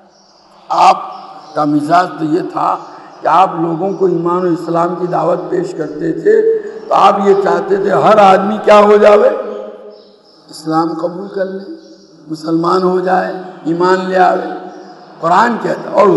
آپ کا مزاج تو یہ تھا کہ آپ لوگوں کو ایمان و اسلام کی دعوت پیش کرتے تھے تو آپ یہ چاہتے تھے ہر آدمی کیا ہو جاوے؟ اسلام قبول کر لے، مسلمان ہو جائے، ایمان لے آوے۔ قرآن کہتا ہے، اور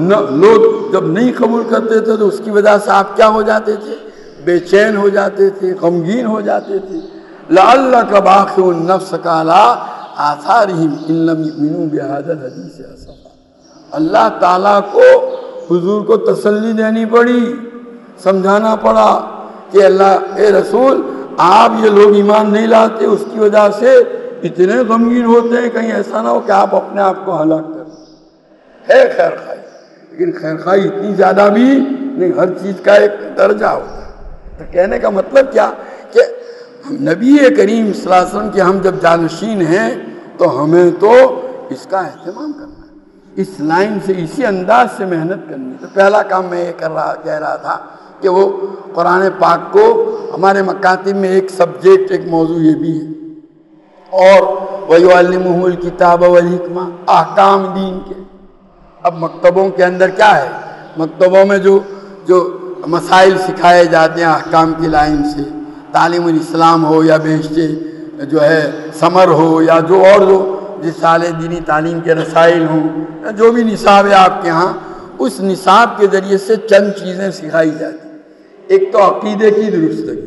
لوگ جب نہیں قبول کرتے تھے تو اس کی وجہ سے آپ کیا ہو جاتے تھے؟ بے چین ہو جاتے تھے، غمگین ہو جاتے تھے۔ لعلک باخع نفسک علی آثارہم ان لم یؤمنوا بہذا الحدیث اسفا۔ اللہ تعالیٰ کو حضور کو تسلی دینی پڑی، سمجھانا پڑا کہ اللہ اے رسول، آپ یہ لوگ ایمان نہیں لاتے، اس کی وجہ سے اتنے غمگین ہوتے ہیں، کہیں ایسا نہ ہو کہ آپ اپنے آپ کو ہلاک کر دیں۔ ہے خیر خواہی، لیکن خیر خواہی اتنی زیادہ بھی نہیں، ہر چیز کا ایک درجہ ہوتا ہے۔ تو کہنے کا مطلب کیا کہ نبی کریم صلی اللہ علیہ وسلم کے ہم جب جانشین ہیں تو ہمیں تو اس کا اہتمام کرنا ہے، اس لائن سے، اسی انداز سے محنت کرنی ہے۔ تو پہلا کام میں یہ کہہ رہا تھا کہ وہ قرآن پاک کو ہمارے مکاتب میں ایک سبجیکٹ، ایک موضوع یہ بھی ہے، اور وَيُعَلِّمُهُ الْكِتَابَ وَالْحِكْمَةَ، احکام دین کے۔ اب مکتبوں کے اندر کیا ہے؟ مکتبوں میں جو مسائل سکھائے جاتے ہیں احکام کی لائن سے، تعلیم الاسلام ہو یا بہشتے جو ہے ثمر ہو یا جو رسالے دینی تعلیم کے رسائل ہوں، جو بھی نصاب ہے آپ کے ہاں، اس نصاب کے ذریعے سے چند چیزیں سکھائی جاتی ہیں۔ ایک تو عقیدے کی درستگی،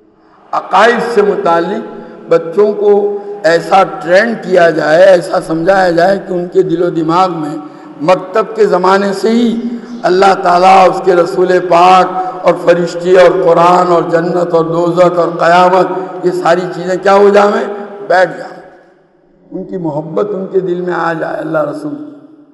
عقائد سے متعلق بچوں کو ایسا ٹرینڈ کیا جائے، ایسا سمجھایا جائے کہ ان کے دل و دماغ میں مکتب کے زمانے سے ہی اللہ تعالیٰ، اس کے رسول پاک اور فرشتے اور قرآن اور جنت اور دوزخ اور قیامت، یہ ساری چیزیں کیا ہو جائیں؟ بیٹھ جائیں، ان کی محبت ان کے دل میں آ جائے اللہ رسول کی۔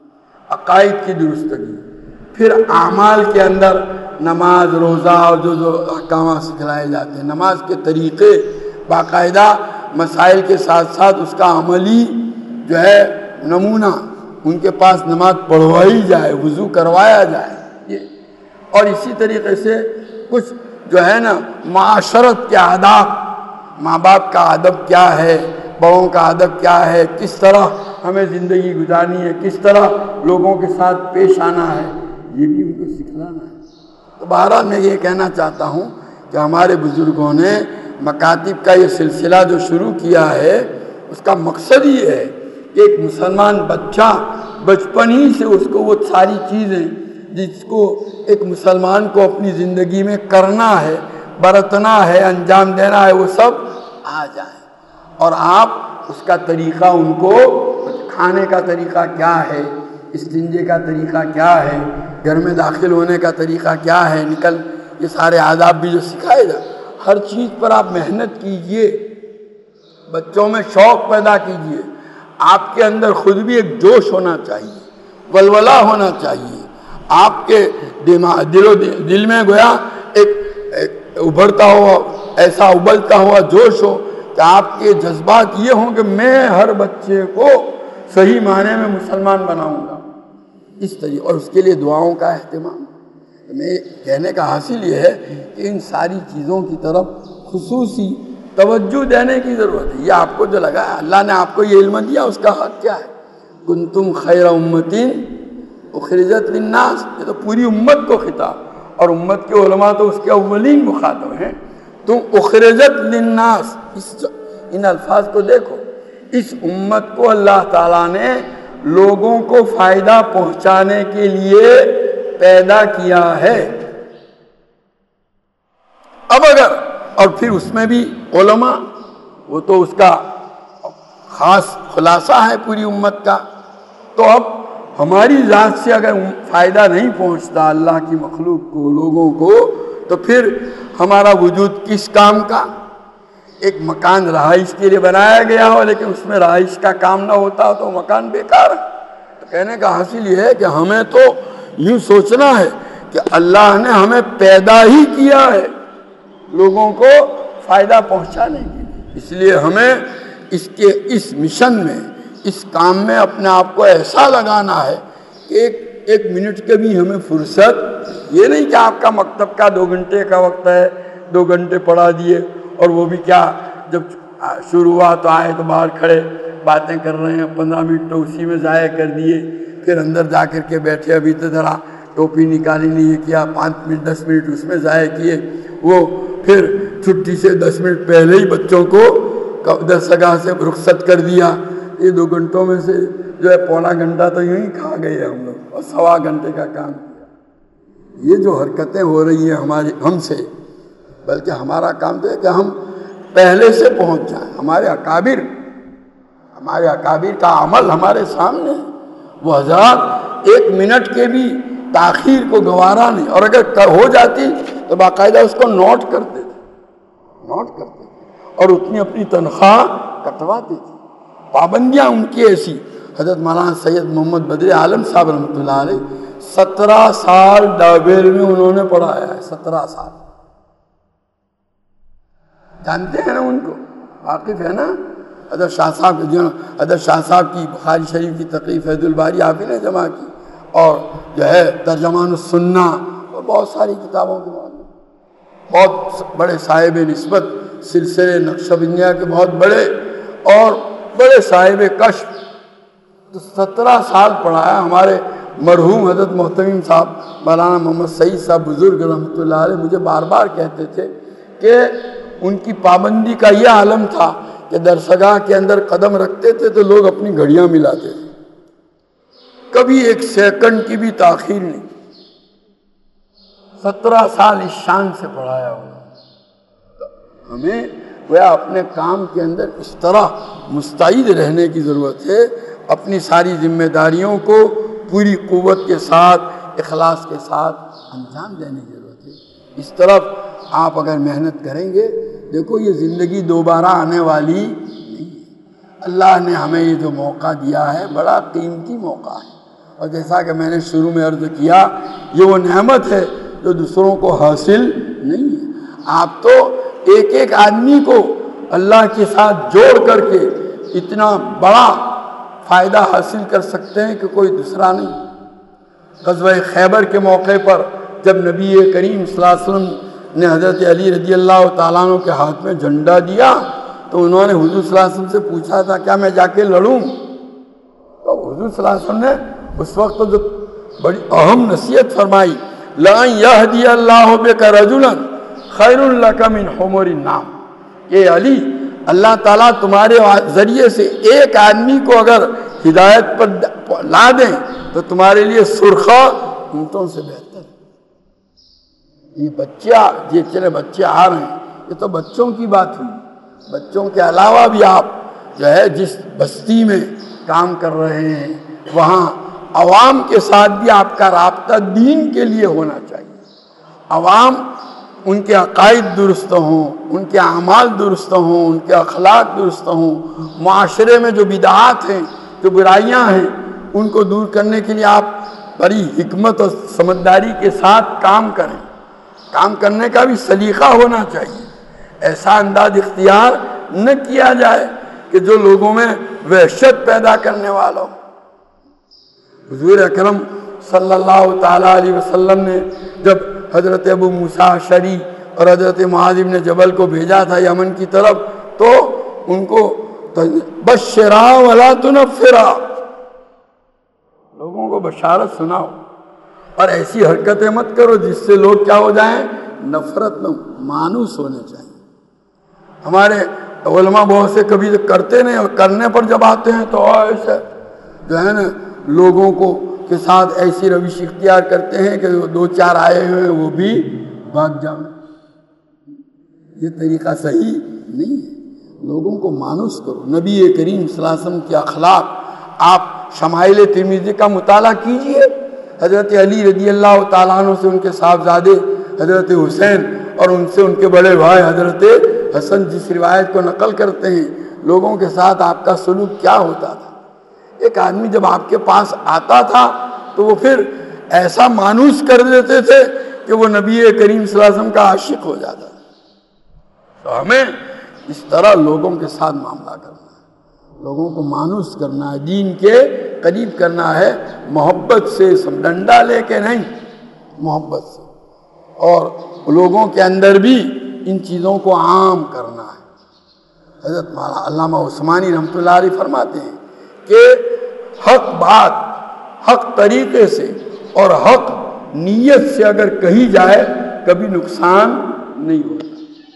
عقائد کی درستگی، پھر اعمال کے اندر نماز، روزہ اور جو احکامات سکھلائے جاتے ہیں، نماز کے طریقے، باقاعدہ مسائل کے ساتھ ساتھ اس کا عملی جو ہے نمونہ، ان کے پاس نماز پڑھوائی جائے، وضو کروایا جائے، یہ۔ اور اسی طریقے سے کچھ جو ہے نا معاشرت کے آداب، ماں باپ کا ادب کیا ہے، بڑوں کا ادب کیا ہے، کس طرح ہمیں زندگی گزارنی ہے، کس طرح لوگوں کے ساتھ پیش آنا ہے، یہ بھی ان کو سکھلانا ہے۔ تو بہرحال میں یہ کہنا چاہتا ہوں کہ ہمارے بزرگوں نے مکاتب کا یہ سلسلہ جو شروع کیا ہے، اس کا مقصد یہ ہے کہ ایک مسلمان بچہ بچپن ہی سے اس کو وہ ساری چیزیں جس کو ایک مسلمان کو اپنی زندگی میں کرنا ہے، برتنا ہے، انجام دینا ہے، وہ سب آ جائیں۔ اور آپ اس کا طریقہ، ان کو کھانے کا طریقہ کیا ہے، استنجے کا طریقہ کیا ہے، گھر میں داخل ہونے کا طریقہ کیا ہے، یہ سارے آداب بھی جو سکھائے جائیں، ہر چیز پر آپ محنت کیجئے، بچوں میں شوق پیدا کیجئے۔ آپ کے اندر خود بھی ایک جوش ہونا چاہیے، ولولہ ہونا چاہیے، آپ کے دل میں گویا ایک ابھرتا ہوا ایسا ابلتا ہوا جوش ہو کہ آپ کے جذبات یہ ہوں کہ میں ہر بچے کو صحیح معنی میں مسلمان بناؤں گا، اس طریقے، اور اس کے لیے دعاؤں کا اہتمام۔ میں کہنے کا حاصل یہ ہے کہ ان ساری چیزوں کی طرف خصوصی توجہ دینے کی ضرورت ہے۔ یہ آپ کو جو لگا ہے، اللہ نے آپ کو یہ علم دیا، اس کا حق کیا ہے؟ کنتم خیر امۃ اخرجت للناس، یہ تو پوری امت کو خطاب، اور امت کے علماء تو اس کے اولین مخاطب ہیں۔ تم اخرجت للناس، ان الفاظ کو دیکھو، اس امت کو اللہ تعالیٰ نے لوگوں کو فائدہ پہنچانے کے لیے پیدا کیا ہے۔ اب اگر، اور پھر اس میں بھی علماء، وہ تو اس کا خاص خلاصہ ہے پوری امت کا، تو اب ہماری ذات سے اگر فائدہ نہیں پہنچتا اللہ کی مخلوق کو، لوگوں کو، تو پھر ہمارا وجود کس کام کا؟ ایک مکان رہائش کے لیے بنایا گیا ہو لیکن اس میں رہائش کا کام نہ ہوتا تو مکان بیکار ہے۔ تو کہنے کا حاصل یہ ہے کہ ہمیں تو یوں سوچنا ہے کہ اللہ نے ہمیں پیدا ہی کیا ہے لوگوں کو فائدہ پہنچانے کے لیے، اس لیے ہمیں اس مشن میں، اس کام میں اپنے آپ کو ایسا لگانا ہے کہ ایک منٹ کے بھی ہمیں فرصت، یہ نہیں کہ آپ کا مکتب کا 2 گھنٹے کا وقت ہے، 2 گھنٹے پڑھا دیے، اور وہ بھی کیا، جب شروع ہوا تو آئے تو باہر کھڑے باتیں کر رہے ہیں، 15 منٹ تو اسی میں ضائع کر دیے، پھر اندر جا کر کے بیٹھے، ابھی تو ذرا ٹوپی نکالی نہیں ہے، کیا 5 منٹ 10 منٹ اس میں ضائع کیے، وہ پھر چھٹی سے 10 منٹ پہلے ہی بچوں کو درسگاہ سے رخصت کر دیا۔ یہ 2 گھنٹوں میں سے جو ہے پونا گھنٹہ تو یوں ہی کھا گئے ہم لوگ، اور 1.25 گھنٹے کا کام کیا۔ یہ جو حرکتیں ہو رہی ہیں ہم سے، بلکہ ہمارا کام تو ہے کہ ہم پہلے سے پہنچ جائیں۔ ہمارے اکابر کا عمل ہمارے سامنے ہے، وہ حضرات 1 منٹ کے بھی تاخیر کو گوارا نہیں، اور اگر ہو جاتی تو باقاعدہ اس کو نوٹ کرتے تھے اور اتنی اپنی تنخواہ کٹواتے تھے۔ پابندیاں ان کی ایسی، حضرت مولانا سید محمد بدر عالم صاحب رحمۃ اللہ علیہ 17 سال ڈابیل میں انہوں نے پڑھایا ہے، 17 سال۔ جانتے ہیں نا ان کو، واقف ہے نا؟ حضرت شاہ صاحب کی بخاری شریف کی تقریر فیض الباری آپ ہی نے جمع کی، اور جو ہے ترجمان السنہ، اور بہت ساری کتابوں کے بعد بہت بڑے صاحب نسبت، سلسلے نقشبندیہ کے بہت بڑے اور بڑے صاحب کشف، تو 17 سال پڑھایا۔ ہمارے مرحوم حضرت محتمم صاحب مولانا محمد سعید صاحب بزرگ رحمۃ اللہ علیہ مجھے بار بار کہتے تھے کہ ان کی پابندی کا یہ عالم تھا کہ درسگاہ کے اندر قدم رکھتے تھے تو لوگ اپنی گھڑیاں ملاتے تھے، کبھی 1 سیکنڈ کی بھی تاخیر نہیں۔ 17 سال اس شان سے پڑھایا ہوا۔ ہمیں وہ اپنے کام کے اندر اس طرح مستعد رہنے کی ضرورت ہے، اپنی ساری ذمہ داریوں کو پوری قوت کے ساتھ، اخلاص کے ساتھ انجام دینے کی ضرورت ہے۔ اس طرف آپ اگر محنت کریں گے، دیکھو یہ زندگی دوبارہ آنے والی نہیں ہے۔ اللہ نے ہمیں یہ جو موقع دیا ہے بڑا قیمتی موقع ہے، اور جیسا کہ میں نے شروع میں عرض کیا، یہ وہ نعمت ہے جو دوسروں کو حاصل نہیں ہے۔ آپ تو ایک آدمی کو اللہ کے ساتھ جوڑ کر کے اتنا بڑا فائدہ حاصل کر سکتے ہیں کہ کوئی دوسرا نہیں۔ غزوہ خیبر کے موقع پر جب نبی کریم صلی اللہ علیہ وسلم نے حضرت علی رضی اللہ تعالیٰ عنہ کے ہاتھ میں جھنڈا دیا تو انہوں نے حضور صلی اللہ علیہ وسلم سے پوچھا تھا کیا میں جا کے لڑوں؟ تو حضور صلی اللہ علیہ وسلم نے اس وقت جو بڑی اہم نصیحت فرمائی، لَأَن يَهْدِيَ اللَّهُ بِكَ رَجُلًا خَيْرٌ لَكَ مِنْ حُمُرِ النَّعَمِ، کہ علی اللہ تعالیٰ تمہارے ذریعے سے ایک آدمی کو اگر ہدایت پر لا دیں تو تمہارے لیے سرخا اونٹوں سے بہتر ہے۔ یہ چلے بچے آ رہے ہیں، یہ تو بچوں کی بات ہوئی۔ بچوں کے علاوہ بھی آپ جو ہے جس بستی میں کام کر رہے ہیں وہاں عوام کے ساتھ بھی آپ کا رابطہ دین کے لیے ہونا چاہیے۔ عوام ان کے عقائد درست ہوں، ان کے اعمال درست ہوں، ان کے اخلاق درست ہوں، معاشرے میں جو بدعات ہیں، جو برائیاں ہیں، ان کو دور کرنے کے لیے آپ بڑی حکمت اور سمجھداری کے ساتھ کام کریں۔ کام کرنے کا بھی سلیقہ ہونا چاہیے۔ ایسا انداز اختیار نہ کیا جائے کہ جو لوگوں میں وحشت پیدا کرنے والا ہو۔ حضور اکرم صلی اللہ تعالیٰ علیہ وسلم نے جب حضرت ابو موسیٰ اشعری اور حضرت معاذ بن جبل کو بھیجا تھا یمن کی طرف، تو ان کو بشرا ولا تنفرا، لوگوں کو بشارت سناؤ اور ایسی حرکتیں مت کرو جس سے لوگ کیا ہو جائیں، نفرت میں مانوس ہونے چاہیے۔ ہمارے علماء بہت سے کبھی کرتے نہیں، اور کرنے پر جب آتے ہیں تو ایسا جو ہے نا لوگوں کو کے ساتھ ایسی روش اختیار کرتے ہیں کہ دو چار آئے ہوئے وہ بھی بھاگ جائیں۔ یہ طریقہ صحیح نہیں ہے، لوگوں کو مانوس کرو۔ نبی کریم صلی اللہ علیہ وسلم کے اخلاق آپ شمائل ترمذی کا مطالعہ کیجئے۔ حضرت علی رضی اللہ تعالیٰ عنہ سے ان کے صاحبزادے حضرت حسین اور ان سے ان کے بڑے بھائی حضرت حسن جس روایت کو نقل کرتے ہیں، لوگوں کے ساتھ آپ کا سلوک کیا ہوتا تھا۔ ایک آدمی جب آپ کے پاس آتا تھا تو وہ پھر ایسا مانوس کر دیتے تھے کہ وہ نبی کریم صلی اللہ علیہ وسلم کا عاشق ہو جاتا تھا۔ تو ہمیں اس طرح لوگوں کے ساتھ معاملہ کرنا ہے، لوگوں کو مانوس کرنا ہے، دین کے قریب کرنا ہے، محبت سے، ڈنڈا لے کے نہیں، محبت سے، اور لوگوں کے اندر بھی ان چیزوں کو عام کرنا ہے۔ حضرت علامہ عثمانی رحمۃ اللہ علیہ فرماتے ہیں کہ حق بات حق طریقے سے اور حق نیت سے اگر کہی جائے کبھی نقصان نہیں ہوتا۔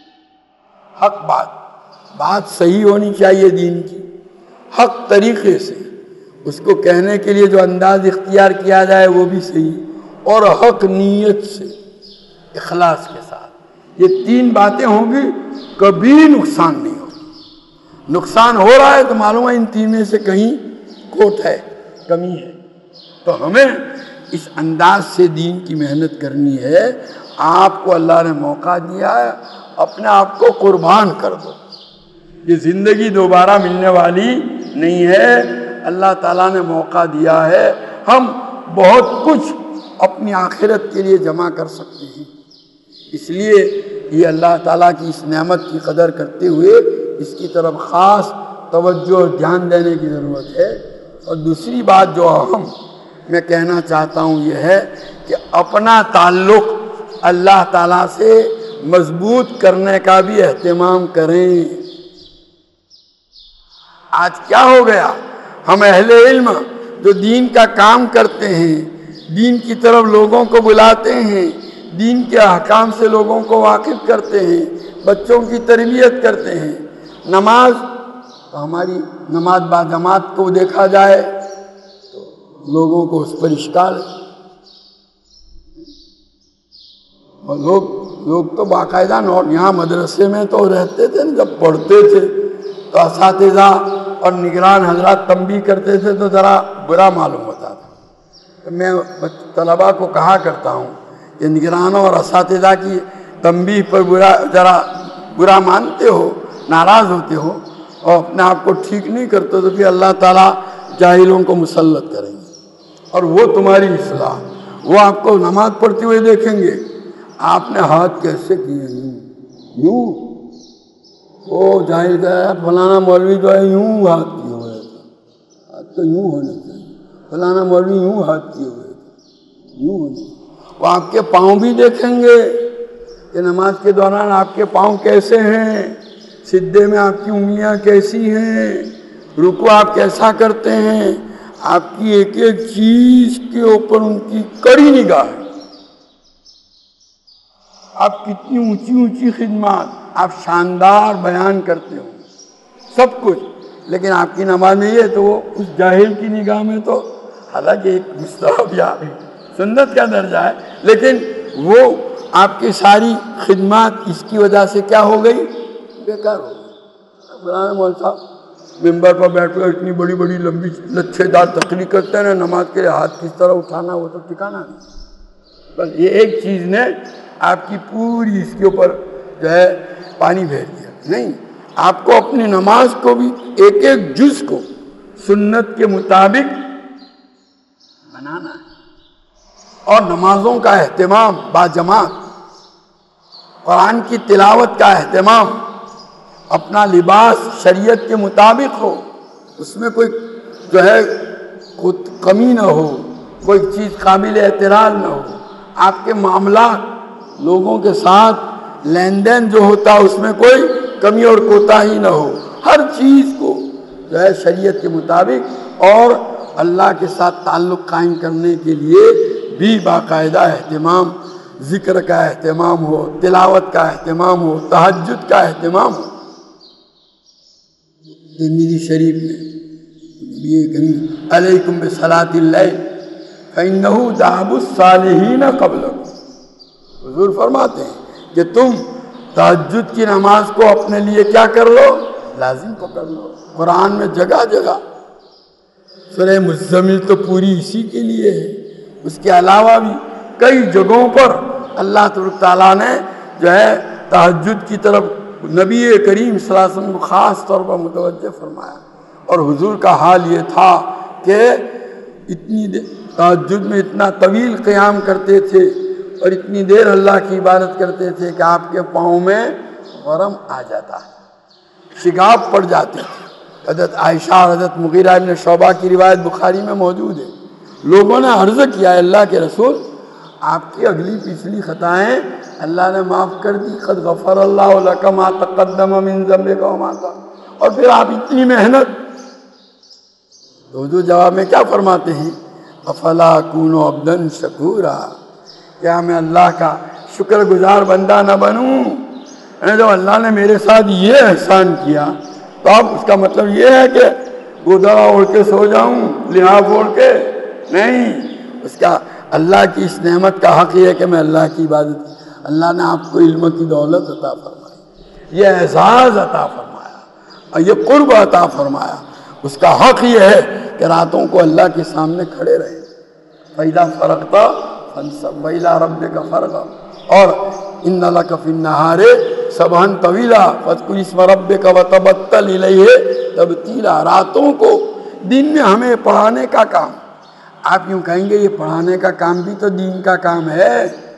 حق بات صحیح ہونی چاہیے دین کی، حق طریقے سے، اس کو کہنے کے لیے جو انداز اختیار کیا جائے وہ بھی صحیح، اور حق نیت سے، اخلاص کے ساتھ۔ یہ تین باتیں ہوں گی کبھی نقصان نہیں ہوگا۔ نقصان ہو رہا ہے تو معلوم ہے ان تین میں سے کہیں کھوٹ ہے، کمی ہے۔ تو ہمیں اس انداز سے دین کی محنت کرنی ہے۔ آپ کو اللہ نے موقع دیا ہے، اپنے آپ کو قربان کر دو۔ یہ زندگی دوبارہ ملنے والی نہیں ہے، اللہ تعالیٰ نے موقع دیا ہے، ہم بہت کچھ اپنی آخرت کے لیے جمع کر سکتے ہیں۔ اس لیے یہ اللہ تعالیٰ کی اس نعمت کی قدر کرتے ہوئے اس کی طرف خاص توجہ اور دھیان دینے کی ضرورت ہے۔ اور دوسری بات جو اہم میں کہنا چاہتا ہوں یہ ہے کہ اپنا تعلق اللہ تعالیٰ سے مضبوط کرنے کا بھی اہتمام کریں۔ آج کیا ہو گیا، ہم اہل علم جو دین کا کام کرتے ہیں، دین کی طرف لوگوں کو بلاتے ہیں، دین کے احکام سے لوگوں کو واقف کرتے ہیں، بچوں کی تربیت کرتے ہیں، نماز تو ہماری نماز با جماعت کو دیکھا جائے تو لوگوں کو اس پر اشکال ہے، اور لوگ تو باقاعدہ یہاں مدرسے میں تو رہتے تھے، جب پڑھتے تھے تو اساتذہ اور نگران حضرات تنبیہ کرتے تھے تو ذرا برا معلوم ہوتا تھا۔ میں طلباء کو کہا کرتا ہوں کہ نگرانوں اور اساتذہ کی تنبیہ پر ذرا برا مانتے ہو، ناراض ہوتے ہو اور اپنے آپ کو ٹھیک نہیں کرتے تو پھر اللہ تعالیٰ جاہلوں کو مسلط کریں گے اور وہ تمہاری اصلاح، وہ آپ کو نماز پڑھتے ہوئے دیکھیں گے، آپ نے ہاتھ کیسے کیے، یوں وہ جاہل گیا فلانا مولوی جو ہے یوں ہاتھ کیے ہوئے تھے، ہاتھ تو یوں ہونے چاہیے، فلانا مولوی یوں ہاتھ کیے ہوئے تھے، یوں ہونے۔ وہ آپ کے پاؤں بھی دیکھیں گے کہ نماز کے دوران آپ کے پاؤں کیسے ہیں، سجدے میں آپ کی انگلیاں کیسی ہیں، رکوع آپ کیسا کرتے ہیں، آپ کی ایک ایک چیز کے اوپر ان کی کڑی نگاہ ہے۔ آپ کتنی اونچی اونچی خدمات، آپ شاندار بیان کرتے ہو، سب کچھ، لیکن آپ کی نماز میں یہ تو وہ اس جاہل کی نگاہ میں تو حالانکہ ایک مستحب یا سنت کا درجہ ہے، لیکن وہ آپ کی ساری خدمات اس کی وجہ سے کیا ہو گئی، بیکار ہو گئی۔ فلانا مولوی صاحب ممبر پر بیٹھ کر اتنی بڑی بڑی لمبی لچھے دار تقریر کرتے ہیں، نماز کے لیے ہاتھ کس طرح اٹھانا وہ تو ٹھکانا نہیں، بس یہ ایک چیز نے آپ کی پوری اس کے اوپر جو ہے پانی پھیر دیا۔ نہیں، آپ کو اپنی نماز کو بھی ایک ایک جز کو سنت کے مطابق بنانا ہے، اور نمازوں کا اہتمام با جماعت قرآن کی تلاوت کا اہتمام، اپنا لباس شریعت کے مطابق ہو، اس میں کوئی جو ہے کمی نہ ہو، کوئی چیز قابل اعتراض نہ ہو، آپ کے معاملات لوگوں کے ساتھ لین دین جو ہوتا ہے اس میں کوئی کمی اور کوتاہی نہ ہو، ہر چیز کو جو ہے شریعت کے مطابق اور اللہ کے ساتھ تعلق قائم کرنے کے لیے بھی باقاعدہ اہتمام، ذکر کا اہتمام ہو، تلاوت کا اہتمام ہو، تہجد کا اہتمام ہو۔ ترمذی شریف میں نبی کریم علیکم بصلاۃ اللیل فإنہ دأب الصالحین قبلکم، حضور فرماتے ہیں کہ تم تہجد کی نماز کو اپنے لیے کیا کر لو، لازم پکڑ لو۔ قرآن میں جگہ جگہ، سورہ مزمل تو پوری اسی کے لیے ہے، اس کے علاوہ بھی کئی جگہوں پر اللہ تبارک تعالیٰ نے جو ہے تہجد کی طرف نبی کریم صلی اللہ علیہ وسلم کو خاص طور پر متوجہ فرمایا، اور حضور کا حال یہ تھا کہ اتنی تہجد میں اتنا طویل قیام کرتے تھے اور اتنی دیر اللہ کی عبادت کرتے تھے کہ آپ کے پاؤں میں ورم آ جاتا، شگاف پڑ جاتے تھے۔ حضرت عائشہ اور حضرت مغیرہ ابن شعبہ کی روایت بخاری میں موجود ہے، لوگوں نے عرض کیا ہے اللہ کے رسول، آپ کی اگلی پچھلی خطائیں اللہ نے معاف کر دی، قد غفر اللہ لک ما تقدم من ذنبک وما تأخر، اور پھر آپ اتنی محنت، تو حضور جواب میں کیا فرماتے ہیں، افلا اکون عبدا شکورا، کیا میں اللہ کا شکر گزار بندہ نہ بنوں؟ جب اللہ نے میرے ساتھ یہ احسان کیا تو اب اس کا مطلب یہ ہے کہ گودڑا اوڑھ کے سو جاؤں، لحاف اوڑھ کے نہیں، اس کا اللہ کی اس نعمت کا حق یہ ہے کہ میں اللہ کی عبادت، اللہ نے آپ کو علم کی دولت عطا فرمائی، یہ اعزاز عطا فرمایا اور یہ قرب عطا فرمایا، اس کا حق یہ ہے کہ راتوں کو اللہ کے سامنے کھڑے رہے۔ فَإِذَا فَرَغْتَ فَانصَبْ وَإِلَىٰ رَبِّكَ فَارْغَب، اور إِنَّ لَكَ فِي النَّهَارِ سَبْحًا طَوِيلًا فَاذْكُرِ اسْمَ رَبِّكَ وَتَبَتَّلْ إِلَيْهِ تَبْتِيلًا، راتوں کو دن میں ہمیں پڑھانے کا کام، آپ یوں کہیں گے یہ پڑھانے کا کام بھی تو دین کا کام ہے،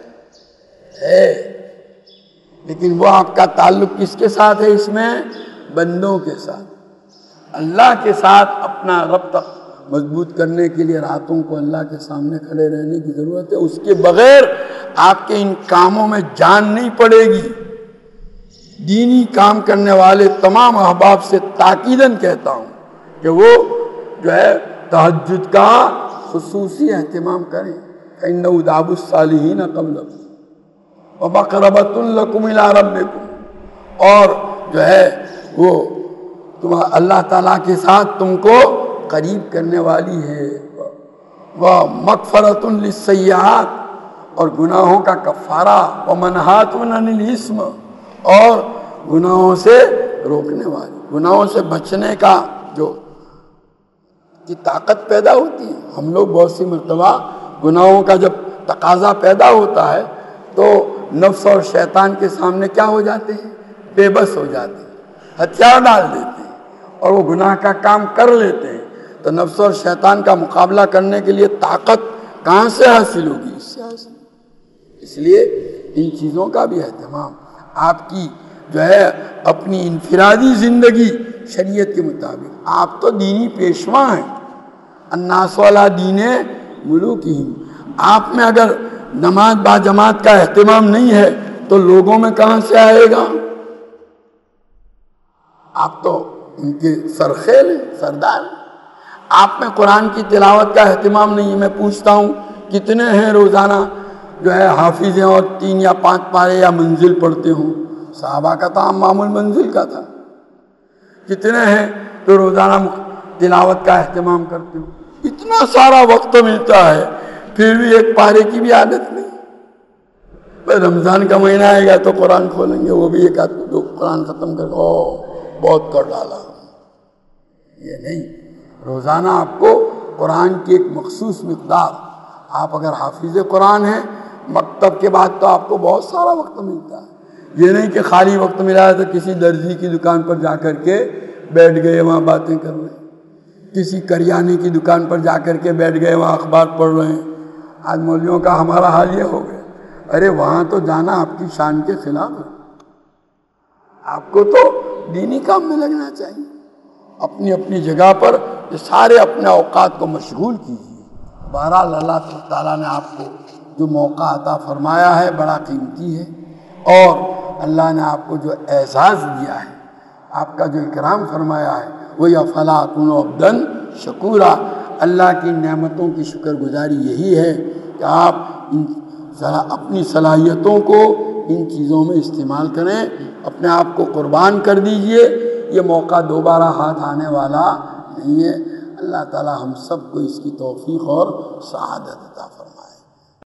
لیکن وہ آپ کا تعلق کس کے ساتھ ہے؟ اس میں بندوں کے ساتھ، اللہ کے ساتھ اپنا ربط مضبوط کرنے کے لیے راتوں کو اللہ کے سامنے کھڑے رہنے کی ضرورت ہے، اس کے بغیر آپ کے ان کاموں میں جان نہیں پڑے گی۔ دینی کام کرنے والے تمام احباب سے تاکیداً کہتا ہوں کہ وہ جو ہے تہجد کا خصوصی اہتمام کریں، فإنہ دأب الصالحین قبلکم ومقربۃ لکم الی ربکم، اور جو ہے وہ اللہ تعالیٰ کے ساتھ تم کو قریب کرنے والی ہے، ومغفرۃ للسیئات، اور گناہوں کا کفارہ، ومنہاۃ عن الاسم، اور گناہوں سے روکنے والی، گناہوں سے بچنے کا جو کی طاقت پیدا ہوتی ہے۔ ہم لوگ بہت سی مرتبہ گناہوں کا جب تقاضا پیدا ہوتا ہے تو نفس اور شیطان کے سامنے کیا ہو جاتے ہیں؟ بے بس ہو جاتے ہیں، ہتھیار ڈال دیتے ہیں اور وہ گناہ کا کام کر لیتے ہیں، تو نفس اور شیطان کا مقابلہ کرنے کے لیے طاقت کہاں سے حاصل ہوگی؟ اس سے حاصل۔ اس لیے ان چیزوں کا بھی اہتمام، آپ کی جو ہے اپنی انفرادی زندگی شریعت کے مطابق، آپ تو دینی پیشوا ہیں، الناس والا دین ملوکہم، آپ میں اگر نماز با جماعت کا اہتمام نہیں ہے تو لوگوں میں کہاں سے آئے گا؟ آپ تو ان کے سرخیل ہیں، سردار ہیں۔ آپ میں قرآن کی تلاوت کا اہتمام نہیں ہے۔ میں پوچھتا ہوں کتنے ہیں روزانہ جو ہے حافظ ہیں اور 3 یا 5 پارے یا منزل پڑھتے ہوں؟ صحابہ کا تو عام معمول منزل کا تھا۔ کتنے ہیں تو روزانہ تلاوت کا اہتمام کرتے ہوں؟ اتنا سارا وقت ملتا ہے پھر بھی ایک پارے کی بھی عادت نہیں۔ رمضان کا مہینہ آئے گا تو قرآن کھولیں گے، وہ بھی ایک آدھ دو قرآن ختم کر او بہت کر ڈالا۔ یہ نہیں، روزانہ آپ کو قرآن کی ایک مخصوص مقدار، آپ اگر حافظ قرآن ہیں مکتب کے بعد تو آپ کو بہت سارا وقت ملتا ہے۔ یہ نہیں کہ خالی وقت ملا ہے تو کسی درزی کی دکان پر جا کر کے بیٹھ گئے وہاں باتیں کر رہے ہیں، کسی کریانے کی دکان پر جا کر کے بیٹھ گئے وہاں اخبار پڑھ رہے ہیں۔ آج مولویوں کا ہمارا حال یہ ہو گیا، ارے وہاں تو جانا آپ کی شان کے خلاف ہے. آپ کو تو دینی کام میں لگنا چاہیے. اپنی اپنی جگہ پر یہ سارے اپنے اوقات کو مشغول کیجیے. بہرحال اللہ تعالیٰ نے آپ کو جو موقع عطا فرمایا ہے بڑا قیمتی ہے، اور اللہ نے آپ کو جو اعزاز دیا ہے، آپ کا جو اکرام فرمایا ہے، وہی افلا اکون عبدا شکورا. اللہ کی نعمتوں کی شکر گزاری یہی ہے کہ آپ اپنی صلاحیتوں کو ان چیزوں میں استعمال کریں، اپنے آپ کو قربان کر دیجئے. یہ موقع دوبارہ ہاتھ آنے والا نہیں ہے. اللہ تعالی ہم سب کو اس کی توفیق اور سعادت عطا فرمائے.